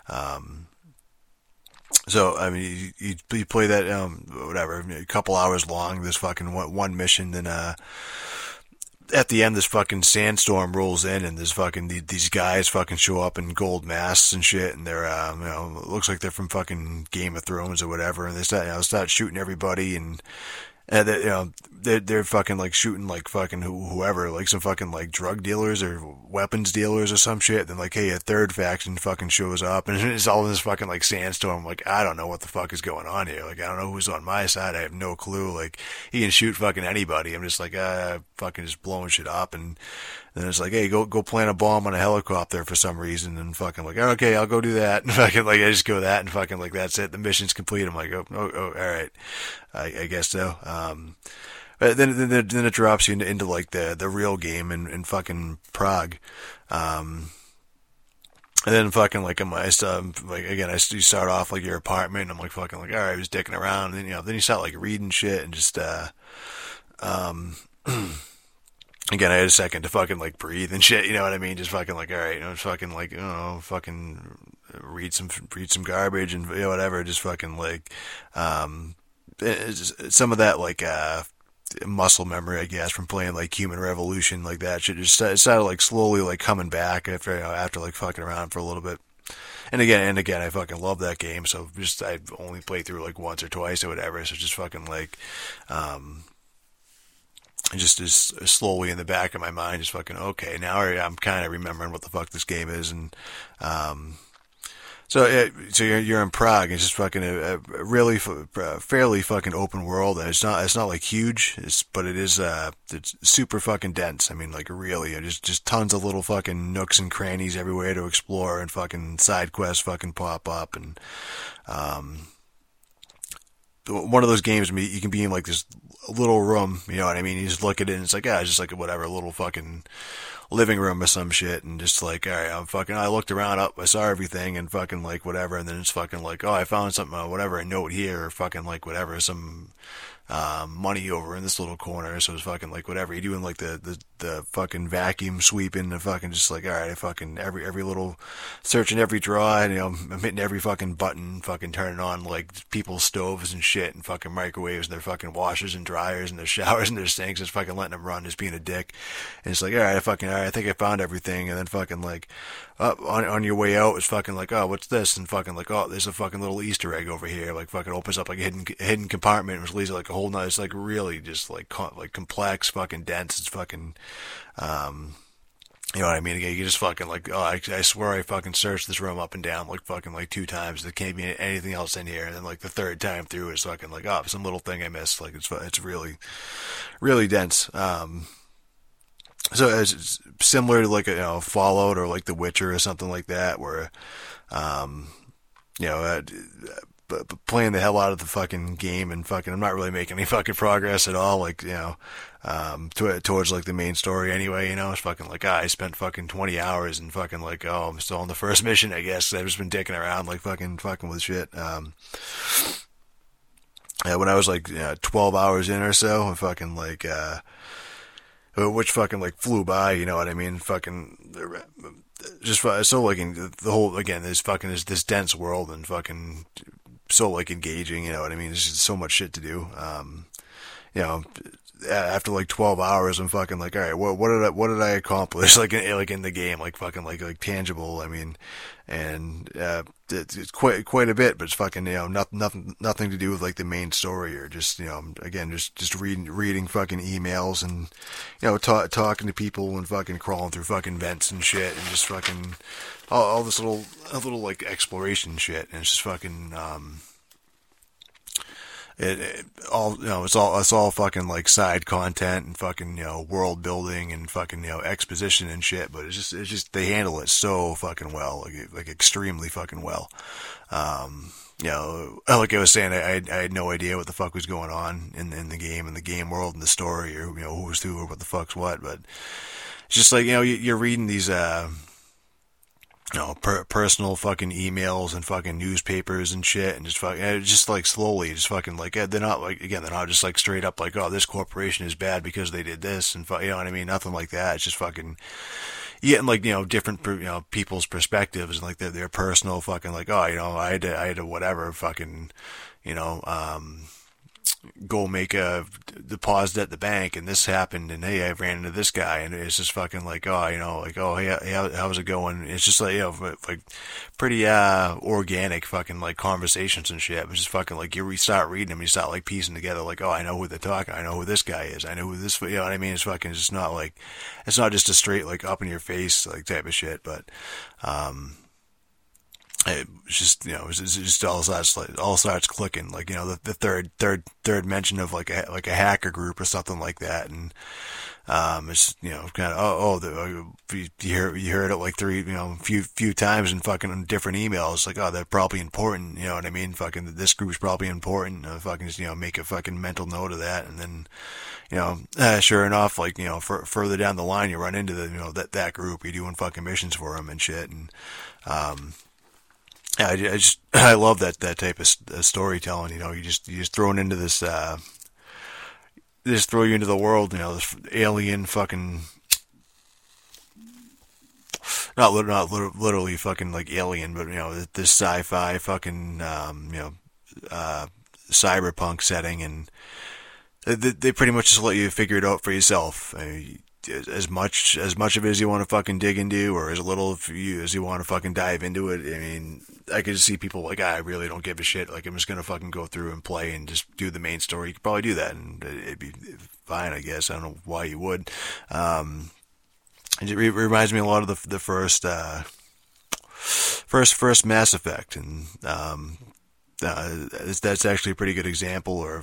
so I mean, you play that whatever, a couple hours long, this fucking one mission, then at the end, this fucking sandstorm rolls in, and there's fucking these guys fucking show up in gold masks and shit, and they're it looks like they're from fucking Game of Thrones or whatever, and they start shooting everybody, and And they're fucking like shooting like fucking whoever, like some fucking like drug dealers or weapons dealers or some shit. Then like, hey, a third faction fucking shows up and it's all this fucking like sandstorm. Like, I don't know what the fuck is going on here. Like, I don't know who's on my side. I have no clue. Like, he can shoot fucking anybody. I'm just like, fucking just blowing shit up. And then it's like, hey, go plant a bomb on a helicopter for some reason, and fucking like, okay, I'll go do that. And fucking like, I just go that, and fucking like, that's it. The mission's complete. I'm like, all right, I guess so. But then it drops you into like the real game in fucking Prague. And then fucking like like again, you start off like your apartment, and I'm like fucking like, all right, I was dicking around, and then then you start like reading shit and just um again, I had a second to fucking like breathe and shit, you know what I mean? Just fucking like, all right, just fucking like, fucking read some garbage and whatever, just fucking like some of that like muscle memory, I guess, from playing like Human Revolution, like that shit just started like slowly like coming back after like fucking around for a little bit. And again, I fucking love that game. So just I only played through like once or twice or whatever. So just fucking like, just slowly in the back of my mind, just fucking okay. Now I'm kind of remembering what the fuck this game is, and so you're in Prague. It's just fucking a really fairly fucking open world. And it's not like huge, but it's super fucking dense. I mean, like really, just tons of little fucking nooks and crannies everywhere to explore, and fucking side quests fucking pop up, and one of those games, you can be in like this little room, you know what I mean? You just look at it and it's like, it's just like whatever, a little fucking living room or some shit, and just like, all right, I looked around, I saw everything, and fucking like whatever, and then it's fucking like, I found something, whatever, a note here, or fucking like whatever, some money over in this little corner. So it's fucking like whatever, you're doing like the fucking vacuum sweeping, and fucking just like, all right, I fucking every little searching every drawer, and I'm hitting every fucking button, fucking turning on like people's stoves and shit, and fucking microwaves and their fucking washers and dryers and their showers and their sinks, just fucking letting them run, just being a dick. And it's like, all right, I think I found everything. And then fucking like up on your way out, it's fucking like, what's this? And fucking like, there's a fucking little Easter egg over here. Like fucking opens up like a hidden compartment, which leads to like a whole nother. It's like really just like complex, fucking dense. It's fucking, you know what I mean? You just fucking like, I swear I fucking searched this room up and down like fucking like 2 times. There can't be anything else in here. And then like the third time through, it's fucking like, some little thing I missed. Like it's really, really dense. So it's similar to like Fallout or like The Witcher or something like that, where you know, playing the hell out of the fucking game, and fucking I'm not really making any fucking progress at all. Like towards like the main story anyway. It's fucking like I spent fucking 20 hours and fucking like I'm still on the first mission. I guess I've just been dicking around like fucking with shit. When I was like 12 hours in or so, I fucking like which fucking like flew by, you know what I mean? Fucking just so like the whole, again, there's fucking this dense world, and fucking so like engaging, you know what I mean? There's just so much shit to do. After like 12 hours, I'm fucking like, all right, what did I accomplish? Like in the game, like fucking like tangible. I mean, and it's quite a bit, but it's fucking nothing to do with like the main story, or just again just reading fucking emails, and talking to people, and fucking crawling through fucking vents and shit, and just fucking all this little like exploration shit, and it's just fucking it's all fucking like side content, and fucking world building, and fucking exposition and shit, but it's just they handle it so fucking well, like extremely fucking well. Like I was saying, I had no idea what the fuck was going on in the game, and the game world, and the story, or who was who, or what the fuck's what, but it's just like you're reading these personal fucking emails and fucking newspapers and shit, and just like slowly, just fucking like, they're not just like straight up like, this corporation is bad because they did this, and you know what I mean? Nothing like that. It's just fucking, and like, different, people's perspectives, and like their personal fucking like, I had to whatever fucking, go make a deposit at the bank and this happened and hey, I ran into this guy and it's just fucking like, oh, like, oh, hey, how's it going? It's just like, like pretty, organic fucking like conversations and shit. It's just fucking like you start reading them, you start like piecing together like, oh, I know who they're talking, I know who this guy is, I know who this, you know what I mean? It's fucking just not like, it's not just a straight like up in your face like type of shit, but, it's just, it's just all starts clicking, like, the third mention of like a hacker group or something like that, and it's, kind of, you heard it like three, few times in fucking different emails, like, oh, they're probably important, you know what I mean, fucking this group's probably important, fucking just, make a fucking mental note of that, and then, sure enough, like, further down the line, you run into that group, you're doing fucking missions for them and shit, and, I love that type of storytelling. You just thrown into this, they just throw you into the world. This alien fucking, not literally fucking like alien, but this sci-fi fucking, cyberpunk setting, and they pretty much just let you figure it out for yourself. As much of it as you want to fucking dig into, or as little of you as you want to fucking dive into it. I mean, I could just see people like, I really don't give a shit. Like, I'm just gonna fucking go through and play and just do the main story. You could probably do that, and it'd be fine, I guess. I don't know why you would. It reminds me a lot of the first Mass Effect, and that's actually a pretty good example, or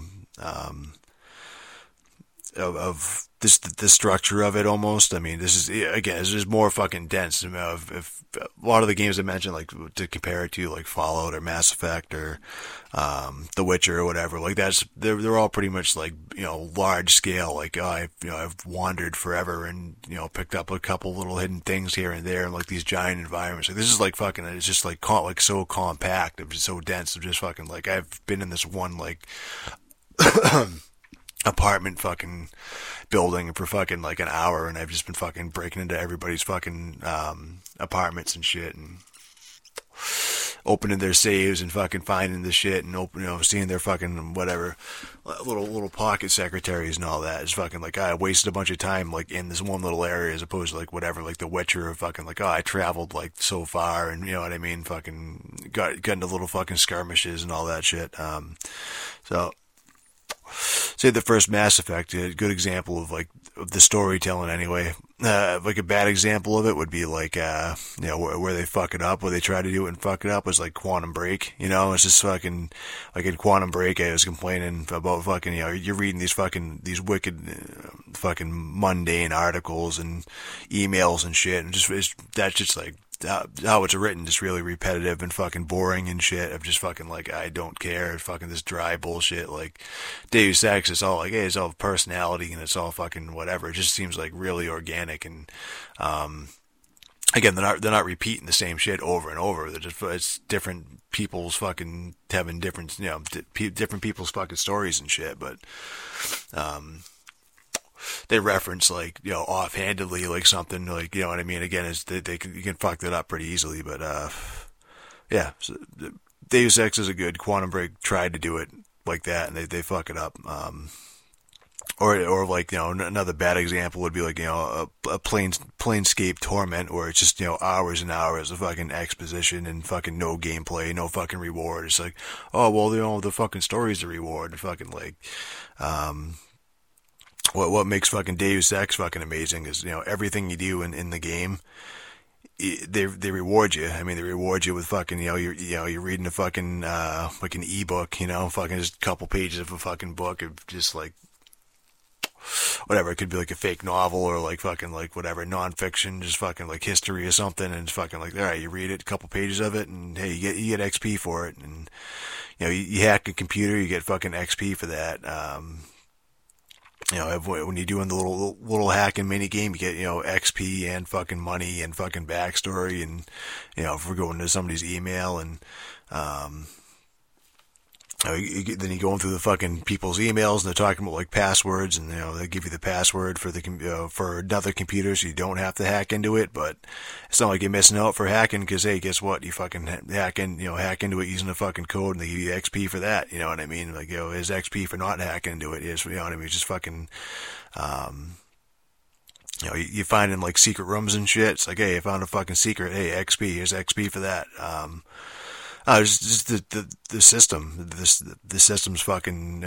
of this the structure of it almost. I mean, this is more fucking dense. If a lot of the games I mentioned, like to compare it to like Fallout or Mass Effect or The Witcher or whatever, like they're all pretty much like large scale. Like I've wandered forever and picked up a couple little hidden things here and there, and like these giant environments. Like this is like fucking. It's just like so compact. It's so dense. It's just fucking like I've been in this one like. Apartment fucking building for fucking like an hour, and I've just been fucking breaking into everybody's fucking apartments and shit, and opening their saves and fucking finding the shit, and seeing their fucking whatever little pocket secretaries and all that. It's fucking like I wasted a bunch of time like in this one little area as opposed to like whatever, like The Witcher, or fucking like, oh, I traveled like so far, and you know what I mean, fucking got into little fucking skirmishes and all that shit. So say the first Mass Effect, a good example of like the storytelling anyway. Like a bad example of it would be like, where they fuck it up, where they try to do it and fuck it up, was like Quantum Break. It's just fucking, like in Quantum Break, I was complaining about fucking, you're reading these wicked, fucking mundane articles and emails and shit, and that's just like, how it's written, just really repetitive and fucking boring and shit. I'm just fucking like, I don't care. Fucking this dry bullshit. Like Deus Ex, it's all like, hey, it's all personality and it's all fucking whatever. It just seems like really organic, and again, they're not repeating the same shit over and over. It's different people's fucking having different different people's fucking stories and shit, but they reference like offhandedly like something like, you know what I mean. Again, you can fuck that up pretty easily, but yeah. So, Deus Ex is a good. Quantum Break tried to do it like that, and they fuck it up. Or like another bad example would be like a Planescape Torment, where it's just hours and hours of fucking exposition and fucking no gameplay, no fucking reward. It's like, oh well, the fucking story's the reward. And fucking like what makes fucking Deus Ex fucking amazing is everything you do in the game, they reward you. I mean, they reward you with fucking you're reading a fucking like an ebook, fucking just a couple pages of a fucking book of just like whatever. It could be like a fake novel or like fucking like whatever nonfiction, just fucking like history or something, and it's fucking like, all right, you read it, a couple pages of it, and hey, you get XP for it, and you hack a computer, you get fucking XP for that. When you're doing the little hacking mini game, you get XP and fucking money and fucking backstory, and if we're going to somebody's email, and Then you go through the fucking people's emails and they're talking about like passwords, and they give you the password for the for another computer so you don't have to hack into it. But it's not like you're missing out for hacking, because hey, guess what? You fucking hack into it using the fucking code, and they give you XP for that. You know what I mean? Like, there's XP for not hacking into it. Is, you know what I mean? It's just fucking. You find in like secret rooms and shit. It's like, hey, I found a fucking secret. Hey, XP. Here's XP for that. Just the system. The system's fucking,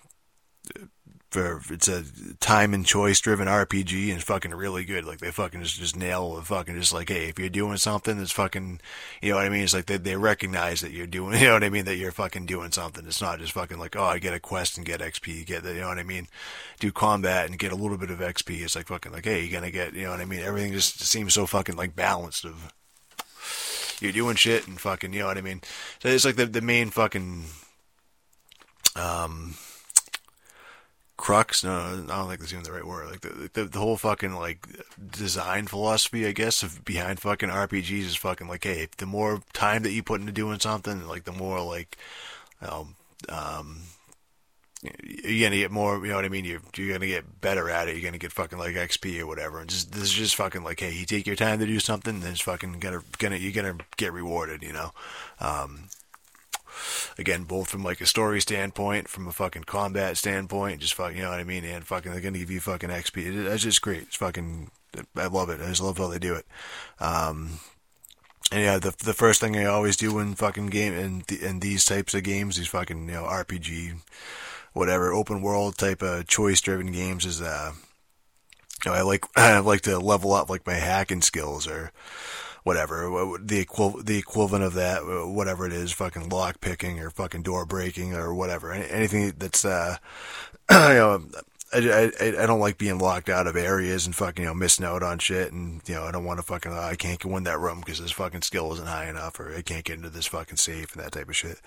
it's a time and choice driven RPG, and it's fucking really good. Like, they fucking just nail the fucking, just like, hey, if you're doing something that's fucking, you know what I mean? It's like they recognize that you're doing, you know what I mean? That you're fucking doing something. It's not just fucking like, oh, I get a quest and get XP, get that, you know what I mean? Do combat and get a little bit of XP. It's like fucking like, hey, you're gonna get, you know what I mean? Everything just seems so fucking like balanced of, you're doing shit and fucking, you know what I mean? So it's like the main fucking, crux. No, I don't think that's even the right word. Like the whole fucking like design philosophy, I guess, of behind fucking RPGs is fucking like, hey, the more time that you put into doing something, like the more like, you're gonna get more. You know what I mean? You're gonna get better at it. You're gonna get fucking like XP or whatever. And this is just fucking like, hey, you take your time to do something, then it's fucking you're gonna get rewarded. You know. Again, both from like a story standpoint, from a fucking combat standpoint, just fucking, you know what I mean, and fucking they're gonna give you fucking XP. It's just great. It's fucking, I love it. I just love how they do it. And yeah, the first thing I always do in fucking game in these types of games, these fucking RPG, whatever, open world type of choice driven games, is I like to level up like my hacking skills, or whatever, the equivalent of that, whatever it is, fucking lock picking or fucking door breaking or whatever, anything that's I don't like being locked out of areas and fucking missing out on shit, and I don't want to fucking, I can't go in that room because this fucking skill isn't high enough, or I can't get into this fucking safe and that type of shit.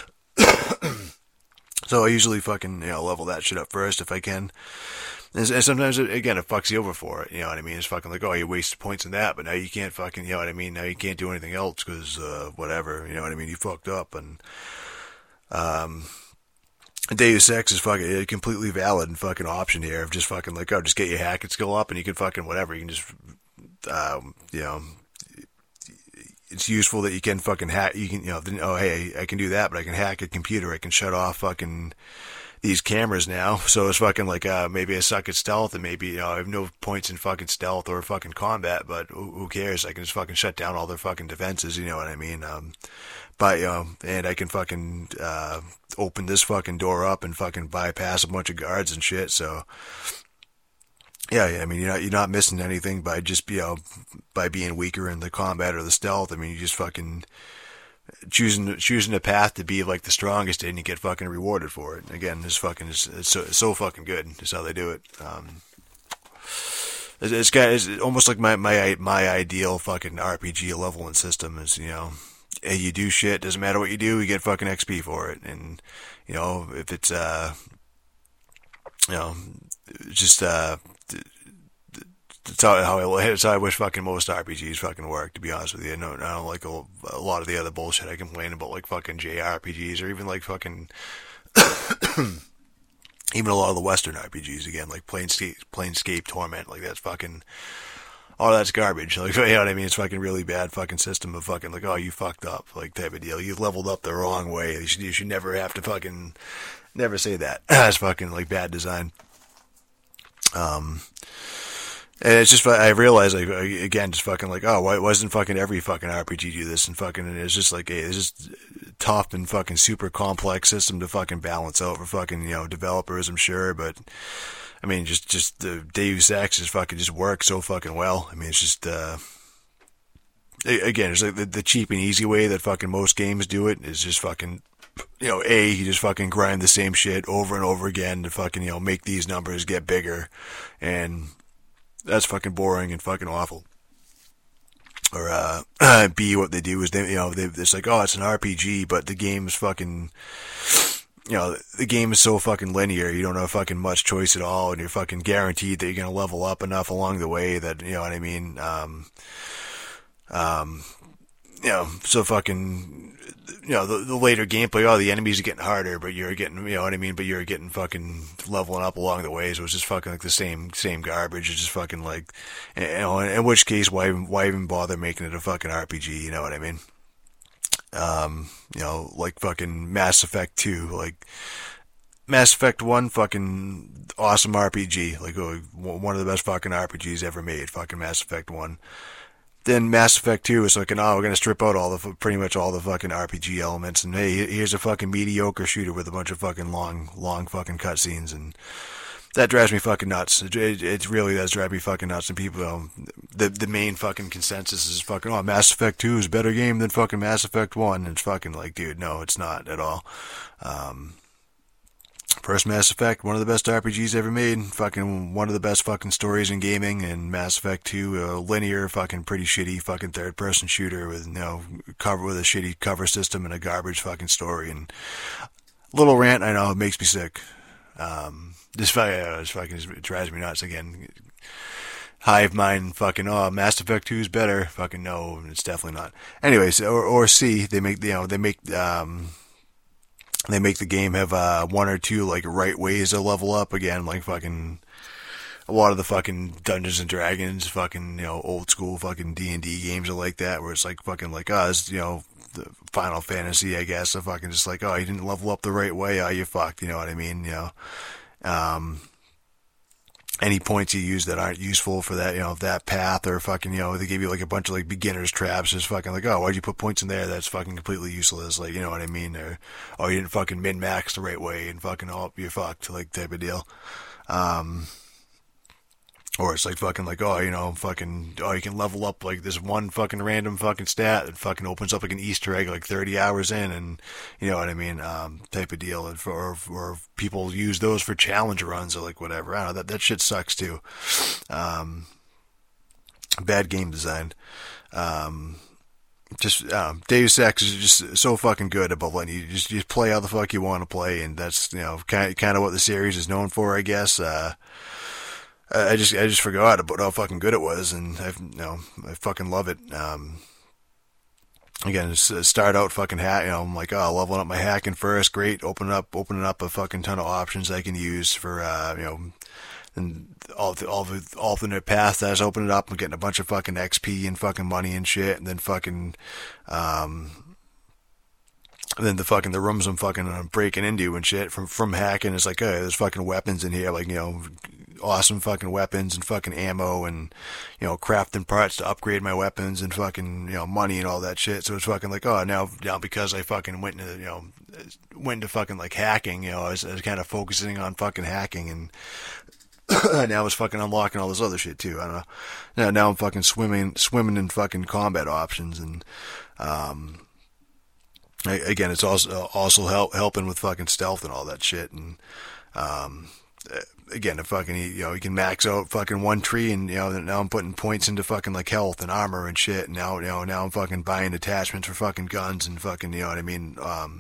So I usually fucking level that shit up first if I can. And sometimes, again, it fucks you over for it, you know what I mean? It's fucking like, oh, you wasted points in that, but now you can't fucking, you know what I mean? Now you can't do anything else because, whatever, you know what I mean? You fucked up, and, Deus Ex is fucking a completely valid and fucking option here of just fucking like, oh, just get your hacking skill up and you can fucking whatever, you can just, it's useful that you can fucking hack, you can, oh, hey, I can do that, but I can hack a computer, I can shut off fucking these cameras now, so it's fucking like, maybe I suck at stealth, and maybe, I have no points in fucking stealth or fucking combat, but who cares? I can just fucking shut down all their fucking defenses, you know what I mean? But, and I can fucking, open this fucking door up and fucking bypass a bunch of guards and shit, so, yeah, I mean, you're not missing anything by just, by being weaker in the combat or the stealth. I mean, you just fucking, choosing a path to be like the strongest, and you get fucking rewarded for it. Again, this fucking it's so fucking good. Just how they do it. It's almost like my ideal fucking RPG leveling system is, hey, you do shit, doesn't matter what you do, you get fucking XP for it. And if it's just it's how I wish fucking most RPGs fucking work, to be honest with you. I don't like a lot of the other bullshit I complain about, like fucking JRPGs, or even like fucking even a lot of the Western RPGs, again, like Planescape Torment, like that's fucking, all that's garbage. Like, you know what I mean? It's fucking really bad fucking system of fucking like, oh, you fucked up, like type of deal. You leveled up the wrong way. You should never have to fucking, never say that. That's fucking like bad design. And it's just, I realize, like, again, just fucking like, oh, why wasn't fucking every fucking RPG do this? And fucking, and it's just like, hey, it's just tough and fucking super complex system to fucking balance out for fucking, developers, I'm sure. But, I mean, just the Deus Ex just fucking just works so fucking well. I mean, it's just, again, it's like the cheap and easy way that fucking most games do it is just fucking, you just fucking grind the same shit over and over again to fucking, make these numbers get bigger. And that's fucking boring and fucking awful. Or, B, what they do is it's like, oh, it's an RPG, but the game is fucking, the game is so fucking linear, you don't have fucking much choice at all, and you're fucking guaranteed that you're gonna level up enough along the way that, you know what I mean, so fucking, the later gameplay, the enemies are getting harder, but you're getting, you know what I mean, but you're getting fucking leveling up along the way, so it's just fucking like the same garbage. It's just fucking like, in which case, why even bother making it a fucking RPG, you know what I mean? Like fucking Mass Effect 2, like, Mass Effect 1, fucking awesome RPG, like, one of the best fucking RPGs ever made, fucking Mass Effect 1. Then Mass Effect 2 is like, we're gonna strip out pretty much all the fucking RPG elements, and hey, here's a fucking mediocre shooter with a bunch of fucking long fucking cutscenes, and that drives me fucking nuts. It really does drive me fucking nuts, and people, the main fucking consensus is fucking, Mass Effect 2 is a better game than fucking Mass Effect 1, and it's fucking like, dude, no, it's not at all. First Mass Effect, one of the best RPGs ever made. Fucking one of the best fucking stories in gaming. And Mass Effect 2, a linear, fucking pretty shitty fucking third-person shooter with cover with a shitty cover system and a garbage fucking story. And little rant, I know, it makes me sick. This fucking it drives me nuts again. Hive mind, fucking, Mass Effect 2 is better. Fucking no, it's definitely not. Anyways, or C, they make the game have one or two like right ways to level up again, like fucking a lot of the fucking Dungeons and Dragons, fucking old school fucking D&D games are like that, where it's like fucking like us, the Final Fantasy, I guess, so fucking just like, you didn't level up the right way, you fucked, you know what I mean, any points you use that aren't useful for that, that path, or fucking, they give you like a bunch of like beginner's traps, just fucking like, why'd you put points in there that's fucking completely useless, like, you know what I mean, or, you didn't fucking min-max the right way, and fucking, you're fucked, like, type of deal. Or it's like fucking like, fucking, you can level up like this one fucking random fucking stat that fucking opens up like an Easter egg like 30 hours in, and you know what I mean, type of deal. Or people use those for challenge runs or like whatever. I don't know, that shit sucks too. Bad game design. Deus Ex is just so fucking good about letting you just play how the fuck you want to play, and that's kind of what the series is known for, I guess. I just forgot about how fucking good it was, and I fucking love it. Again, start out fucking I'm like, leveling up my hacking first, great. Opening up a fucking ton of options I can use for, and all the alternate paths that I was opening up and getting a bunch of fucking XP and fucking money and shit, and then fucking, then the rooms I'm fucking breaking into and shit from hacking is like, there's fucking weapons in here, like, awesome fucking weapons and fucking ammo and, crafting parts to upgrade my weapons and fucking, money and all that shit. So it's fucking like, now because I fucking went into fucking like hacking, I was kind of focusing on fucking hacking, and now it's fucking unlocking all this other shit too. I don't know. Now I'm fucking swimming in fucking combat options, and, again, it's also helping with fucking stealth and all that shit, and, again, if fucking, you can max out fucking one tree, and, now I'm putting points into fucking like health and armor and shit, and now I'm fucking buying attachments for fucking guns and fucking, you know what I mean,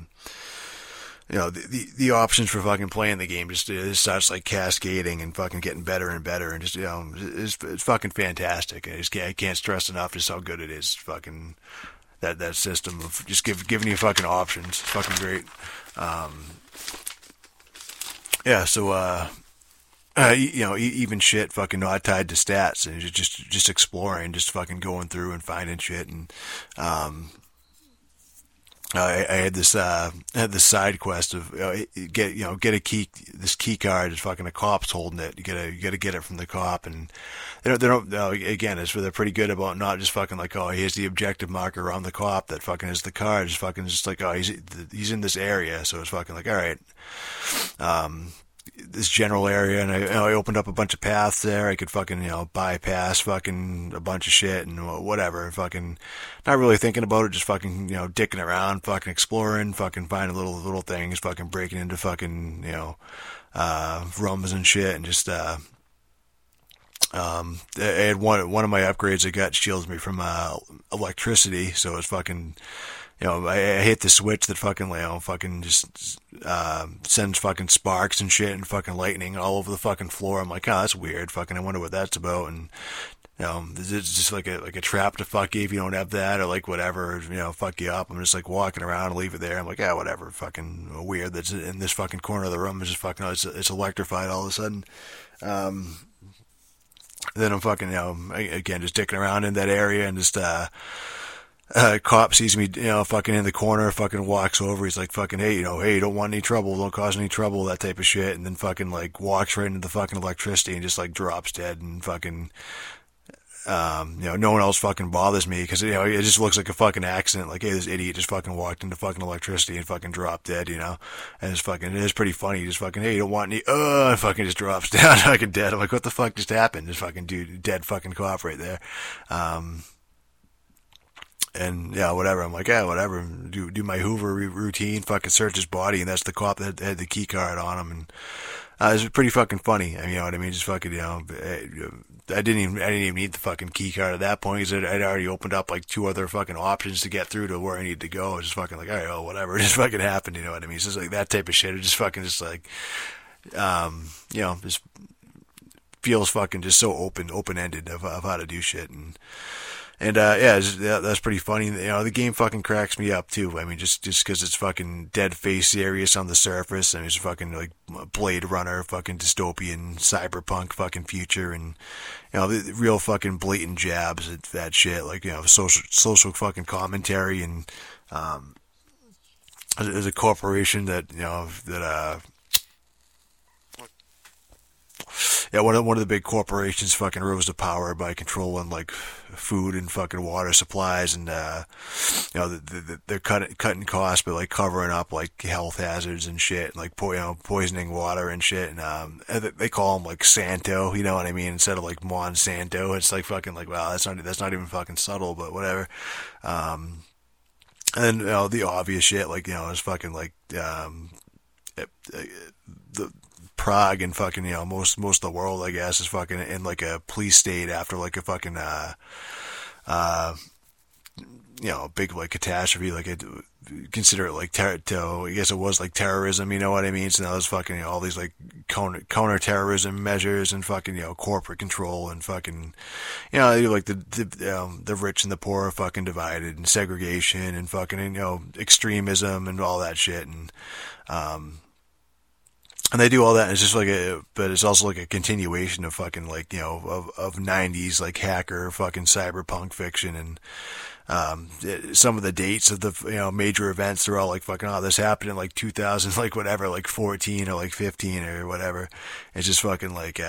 the options for fucking playing the game just starts like cascading and fucking getting better and better, and just, it's fucking fantastic. I can't stress enough just how good it is. Fucking that system of just giving you fucking options. It's fucking great. So even shit fucking not tied to stats, and just exploring, just fucking going through and finding shit, and I had this side quest of get a key card. It's fucking a cop's holding it. You gotta get it from the cop, and they don't again, they're pretty good about not just fucking like, here's the objective marker on the cop that fucking is the card. It's fucking just like, he's in this area, so it's fucking like, all right, this general area, and I opened up a bunch of paths there. I could fucking, bypass fucking a bunch of shit and whatever. Fucking not really thinking about it, just fucking, dicking around, fucking exploring, fucking finding little things, fucking breaking into fucking, rooms and shit, and just, I had one of my upgrades that got shields me from, electricity, so it's fucking, I hit the switch that fucking, fucking just, sends fucking sparks and shit and fucking lightning all over the fucking floor. I'm like, that's weird. Fucking, I wonder what that's about. And it's just like a trap to fuck you if you don't have that, or like whatever, fuck you up. I'm just like walking around and leave it there. I'm like, yeah, whatever, fucking weird. That's in this fucking corner of the room. It's just fucking, it's electrified all of a sudden. Then I'm fucking, again, just dicking around in that area, and just, cop sees me, fucking in the corner, fucking walks over. He's like, fucking, hey, hey, you don't want any trouble, don't cause any trouble, that type of shit. And then fucking like walks right into the fucking electricity and just like drops dead. And fucking, no one else fucking bothers me because, it just looks like a fucking accident. Like, hey, this idiot just fucking walked into fucking electricity and fucking dropped dead, and it is pretty funny. Just fucking, hey, you don't want any, and fucking just drops down fucking dead. I'm like, what the fuck just happened? Just fucking dude, dead fucking cop right there. And yeah, whatever. I'm like, yeah, whatever. Do my Hoover routine, fucking search his body, and that's the cop that had the key card on him. And it was pretty fucking funny. I mean, you know what I mean? Just fucking, I didn't even need the fucking key card at that point, because I'd already opened up like 2 other fucking options to get through to where I needed to go. I was just fucking like, all right, oh, whatever. It just fucking happened. You know what I mean? It's just like that type of shit. It just fucking just like, just feels fucking just so open-ended of how to do shit. And that's pretty funny. The game fucking cracks me up too. I mean, just because it's fucking dead face serious on the surface. I mean, it's fucking like Blade Runner, fucking dystopian, cyberpunk fucking future, and the real fucking blatant jabs at that shit. Like, social fucking commentary, and there's a corporation that one of the big corporations fucking rose to power by controlling like food and fucking water supplies, and they're cutting costs, but like covering up like health hazards and shit, and like poisoning water and shit, and they call them like Santo, you know what I mean, instead of like Monsanto. It's like fucking like, wow, that's not even fucking subtle, but whatever. And the obvious shit, like, it's fucking like the Prague and fucking, most of the world, I guess, is fucking in like a police state after like a fucking, big like catastrophe, like consider it like I guess it was like terrorism, you know what I mean? So now there's fucking, all these like counter-terrorism measures, and fucking, corporate control, and fucking, like the rich and the poor are fucking divided, and segregation, and fucking, extremism and all that shit. And they do all that, and it's just like but it's also like a continuation of fucking like, of 90s like hacker fucking cyberpunk fiction, and some of the dates of the major events, they're all like fucking, oh, this happened in like 2000 like whatever, like 14 or like 15 or whatever. It's just fucking like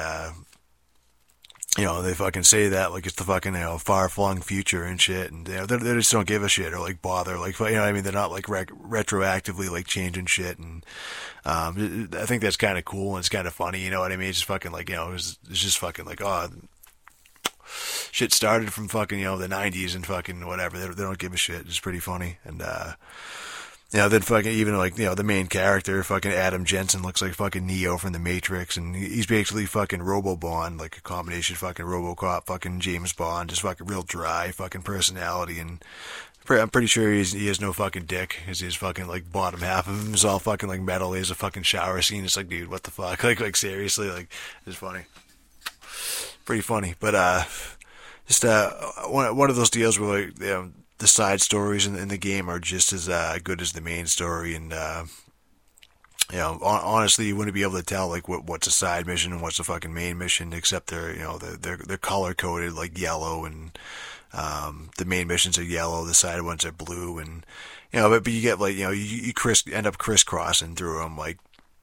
they fucking say that like it's the fucking, far-flung future and shit, and they just don't give a shit or like bother, like, what I mean? They're not like retroactively like changing shit, and I think that's kind of cool, and it's kind of funny, you know what I mean? It's just fucking like, it's just fucking like, oh, shit started from fucking, the 90s and fucking whatever. They don't give a shit. It's pretty funny, and then fucking even like, the main character, fucking Adam Jensen, looks like fucking Neo from the Matrix, and he's basically fucking Robo-Bond, like a combination fucking Robocop, fucking James Bond, just fucking real dry fucking personality, and I'm pretty sure he has no fucking dick, because his fucking like bottom half of him is all fucking like metal. He has a fucking shower scene. It's like, dude, what the fuck? Like seriously, like, it's funny. Pretty funny, but just one of those deals where like, the side stories in the game are just as good as the main story, and honestly, you wouldn't be able to tell like what's a side mission and what's a fucking main mission, except they're color coded like yellow, and the main missions are yellow, the side ones are blue, and but you get like, you end up crisscrossing through them. Like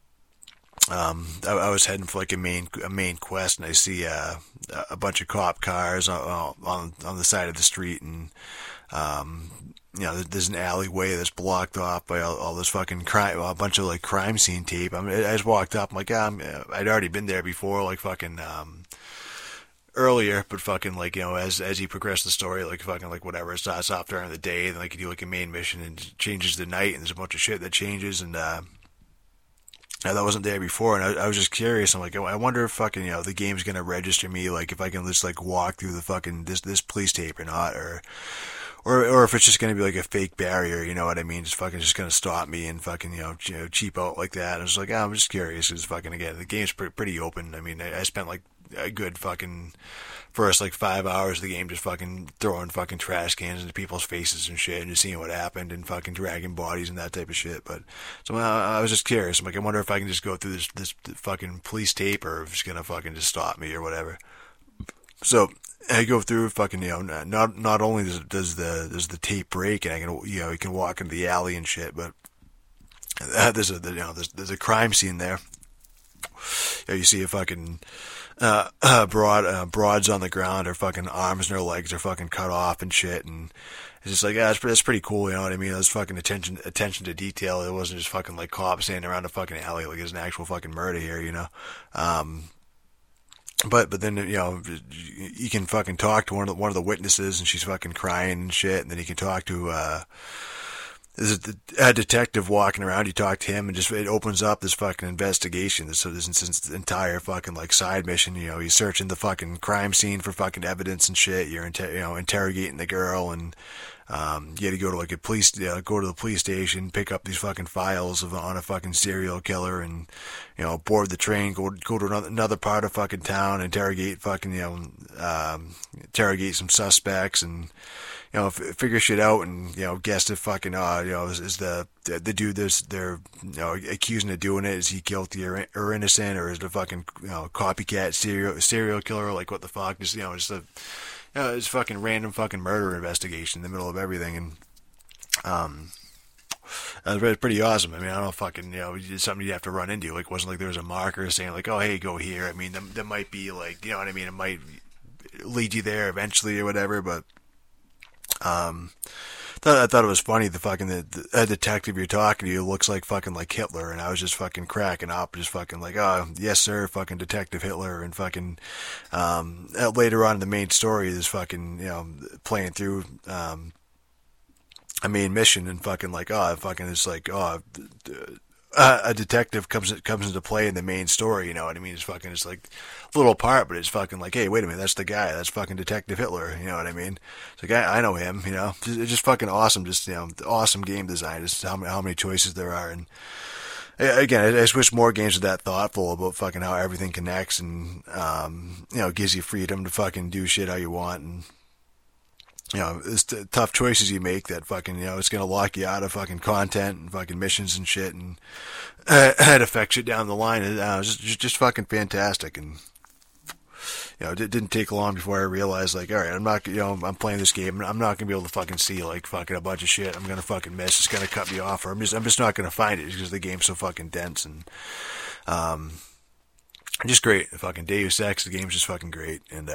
I was heading for like a main quest, and I see a bunch of cop cars on the side of the street, and there's an alleyway that's blocked off by all this fucking crime, a bunch of like crime scene tape. I just walked up, I'm like, I'd already been there before, like fucking earlier, but fucking like, as you progress the story, like fucking like whatever, it starts off during the day, then like you do like a main mission and it changes the night, and there's a bunch of shit that changes, and that wasn't there before, and I was just curious. I'm like, I wonder if fucking, the game's gonna register me, like if I can just like walk through the fucking this police tape or not, or if it's just gonna be like a fake barrier, you know what I mean? Just gonna stop me and fucking cheap out like that. And I was like, I'm just curious. It's fucking, again, the game's pretty open. I mean, I spent like a good fucking first like 5 hours of the game, just fucking throwing fucking trash cans into people's faces and shit, and just seeing what happened, and fucking dragging bodies and that type of shit. But so I was just curious. I'm like, I wonder if I can just go through this fucking police tape, or if it's gonna fucking just stop me or whatever. So I go through fucking, not only does the tape break, and I can, you can walk into the alley and shit, but there's a crime scene there. You see a fucking broads on the ground, or fucking arms and their legs are fucking cut off and shit, and it's just like, that's pretty cool, you know what I mean? It was fucking attention to detail. It wasn't just fucking like cops standing around a fucking alley like it's an actual fucking murder here, you know. But then, you can fucking talk to one of the witnesses, and she's fucking crying and shit, and then you can talk to there's a detective walking around. You talk to him, and just it opens up this fucking investigation. So this entire fucking like side mission. He's searching the fucking crime scene for fucking evidence and shit. You're interrogating the girl, and you had to go to like go to the police station, pick up these fucking files on a fucking serial killer, and board the train, go to another part of fucking town, interrogate fucking interrogate some suspects, and figure shit out, and guess if fucking is the dude they're accusing of doing it, is he guilty or innocent, or is the fucking copycat serial killer, like what the fuck, just it's fucking random fucking murder investigation in the middle of everything. And it was pretty awesome. I mean, I don't know, fucking, it's something you have to run into. Like, it wasn't like there was a marker saying like, oh, hey, go here. I mean, there might be like, you know what I mean? It might lead you there eventually or whatever, but I thought it was funny. The fucking the detective you're talking to looks like fucking like Hitler, and I was just fucking cracking up, just fucking like, oh yes sir, fucking Detective Hitler, and fucking later on in the main story is fucking playing through a main mission, and fucking like, oh fucking it's like, oh a detective comes into play in the main story, you know what I mean? It's like a little part, but it's fucking like, hey, wait a minute, that's the guy, that's fucking Detective Hitler, you know what I mean? It's like, I know him, it's just fucking awesome, just, awesome game design, just how many choices there are. And again, I just wish more games were that thoughtful about fucking how everything connects, and, gives you freedom to fucking do shit how you want, and, it's tough choices you make that fucking, it's going to lock you out of fucking content and fucking missions and shit, and it affects you down the line. It was just fucking fantastic. And, it didn't take long before I realized, like, all right, I'm not, I'm playing this game, and I'm not going to be able to fucking see, like, fucking a bunch of shit I'm going to fucking miss. It's going to cut me off, or I'm just not going to find it because the game's so fucking dense. And, just great. Fucking Deus Ex, the game's just fucking great. And,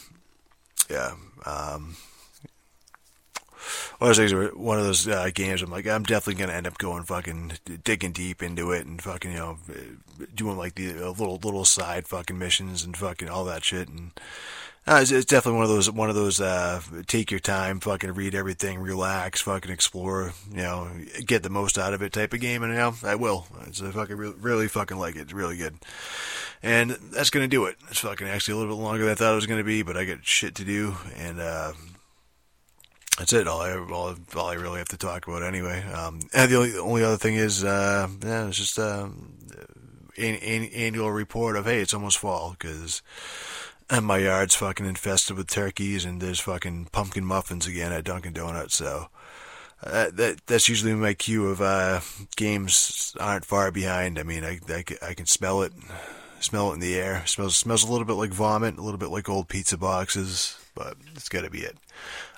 one of those games I'm like, I'm definitely going to end up going fucking digging deep into it, and fucking, doing like the little side fucking missions and fucking all that shit. And it's definitely one of those take your time, fucking read everything, relax, fucking explore, get the most out of it type of game. And I will. It's a fucking really fucking like it. It's really good. And that's going to do it. It's fucking actually a little bit longer than I thought it was going to be, but I got shit to do, and that's it. All I really have to talk about anyway. And the only other thing is, it's just annual report of, hey, it's almost fall, because my yard's fucking infested with turkeys, and there's fucking pumpkin muffins again at Dunkin' Donuts. So that's usually my cue of games aren't far behind. I mean, I can smell it in the air. It smells a little bit like vomit, a little bit like old pizza boxes, but it's got to be it.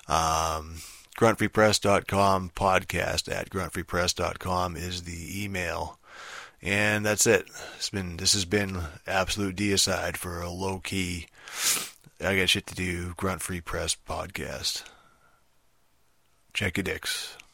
Gruntfreepress.com, podcast at gruntfreepress.com is the email. And that's it. This has been absolute deicide for a low key, I got shit to do, Grunt Free Press podcast. Check your dicks.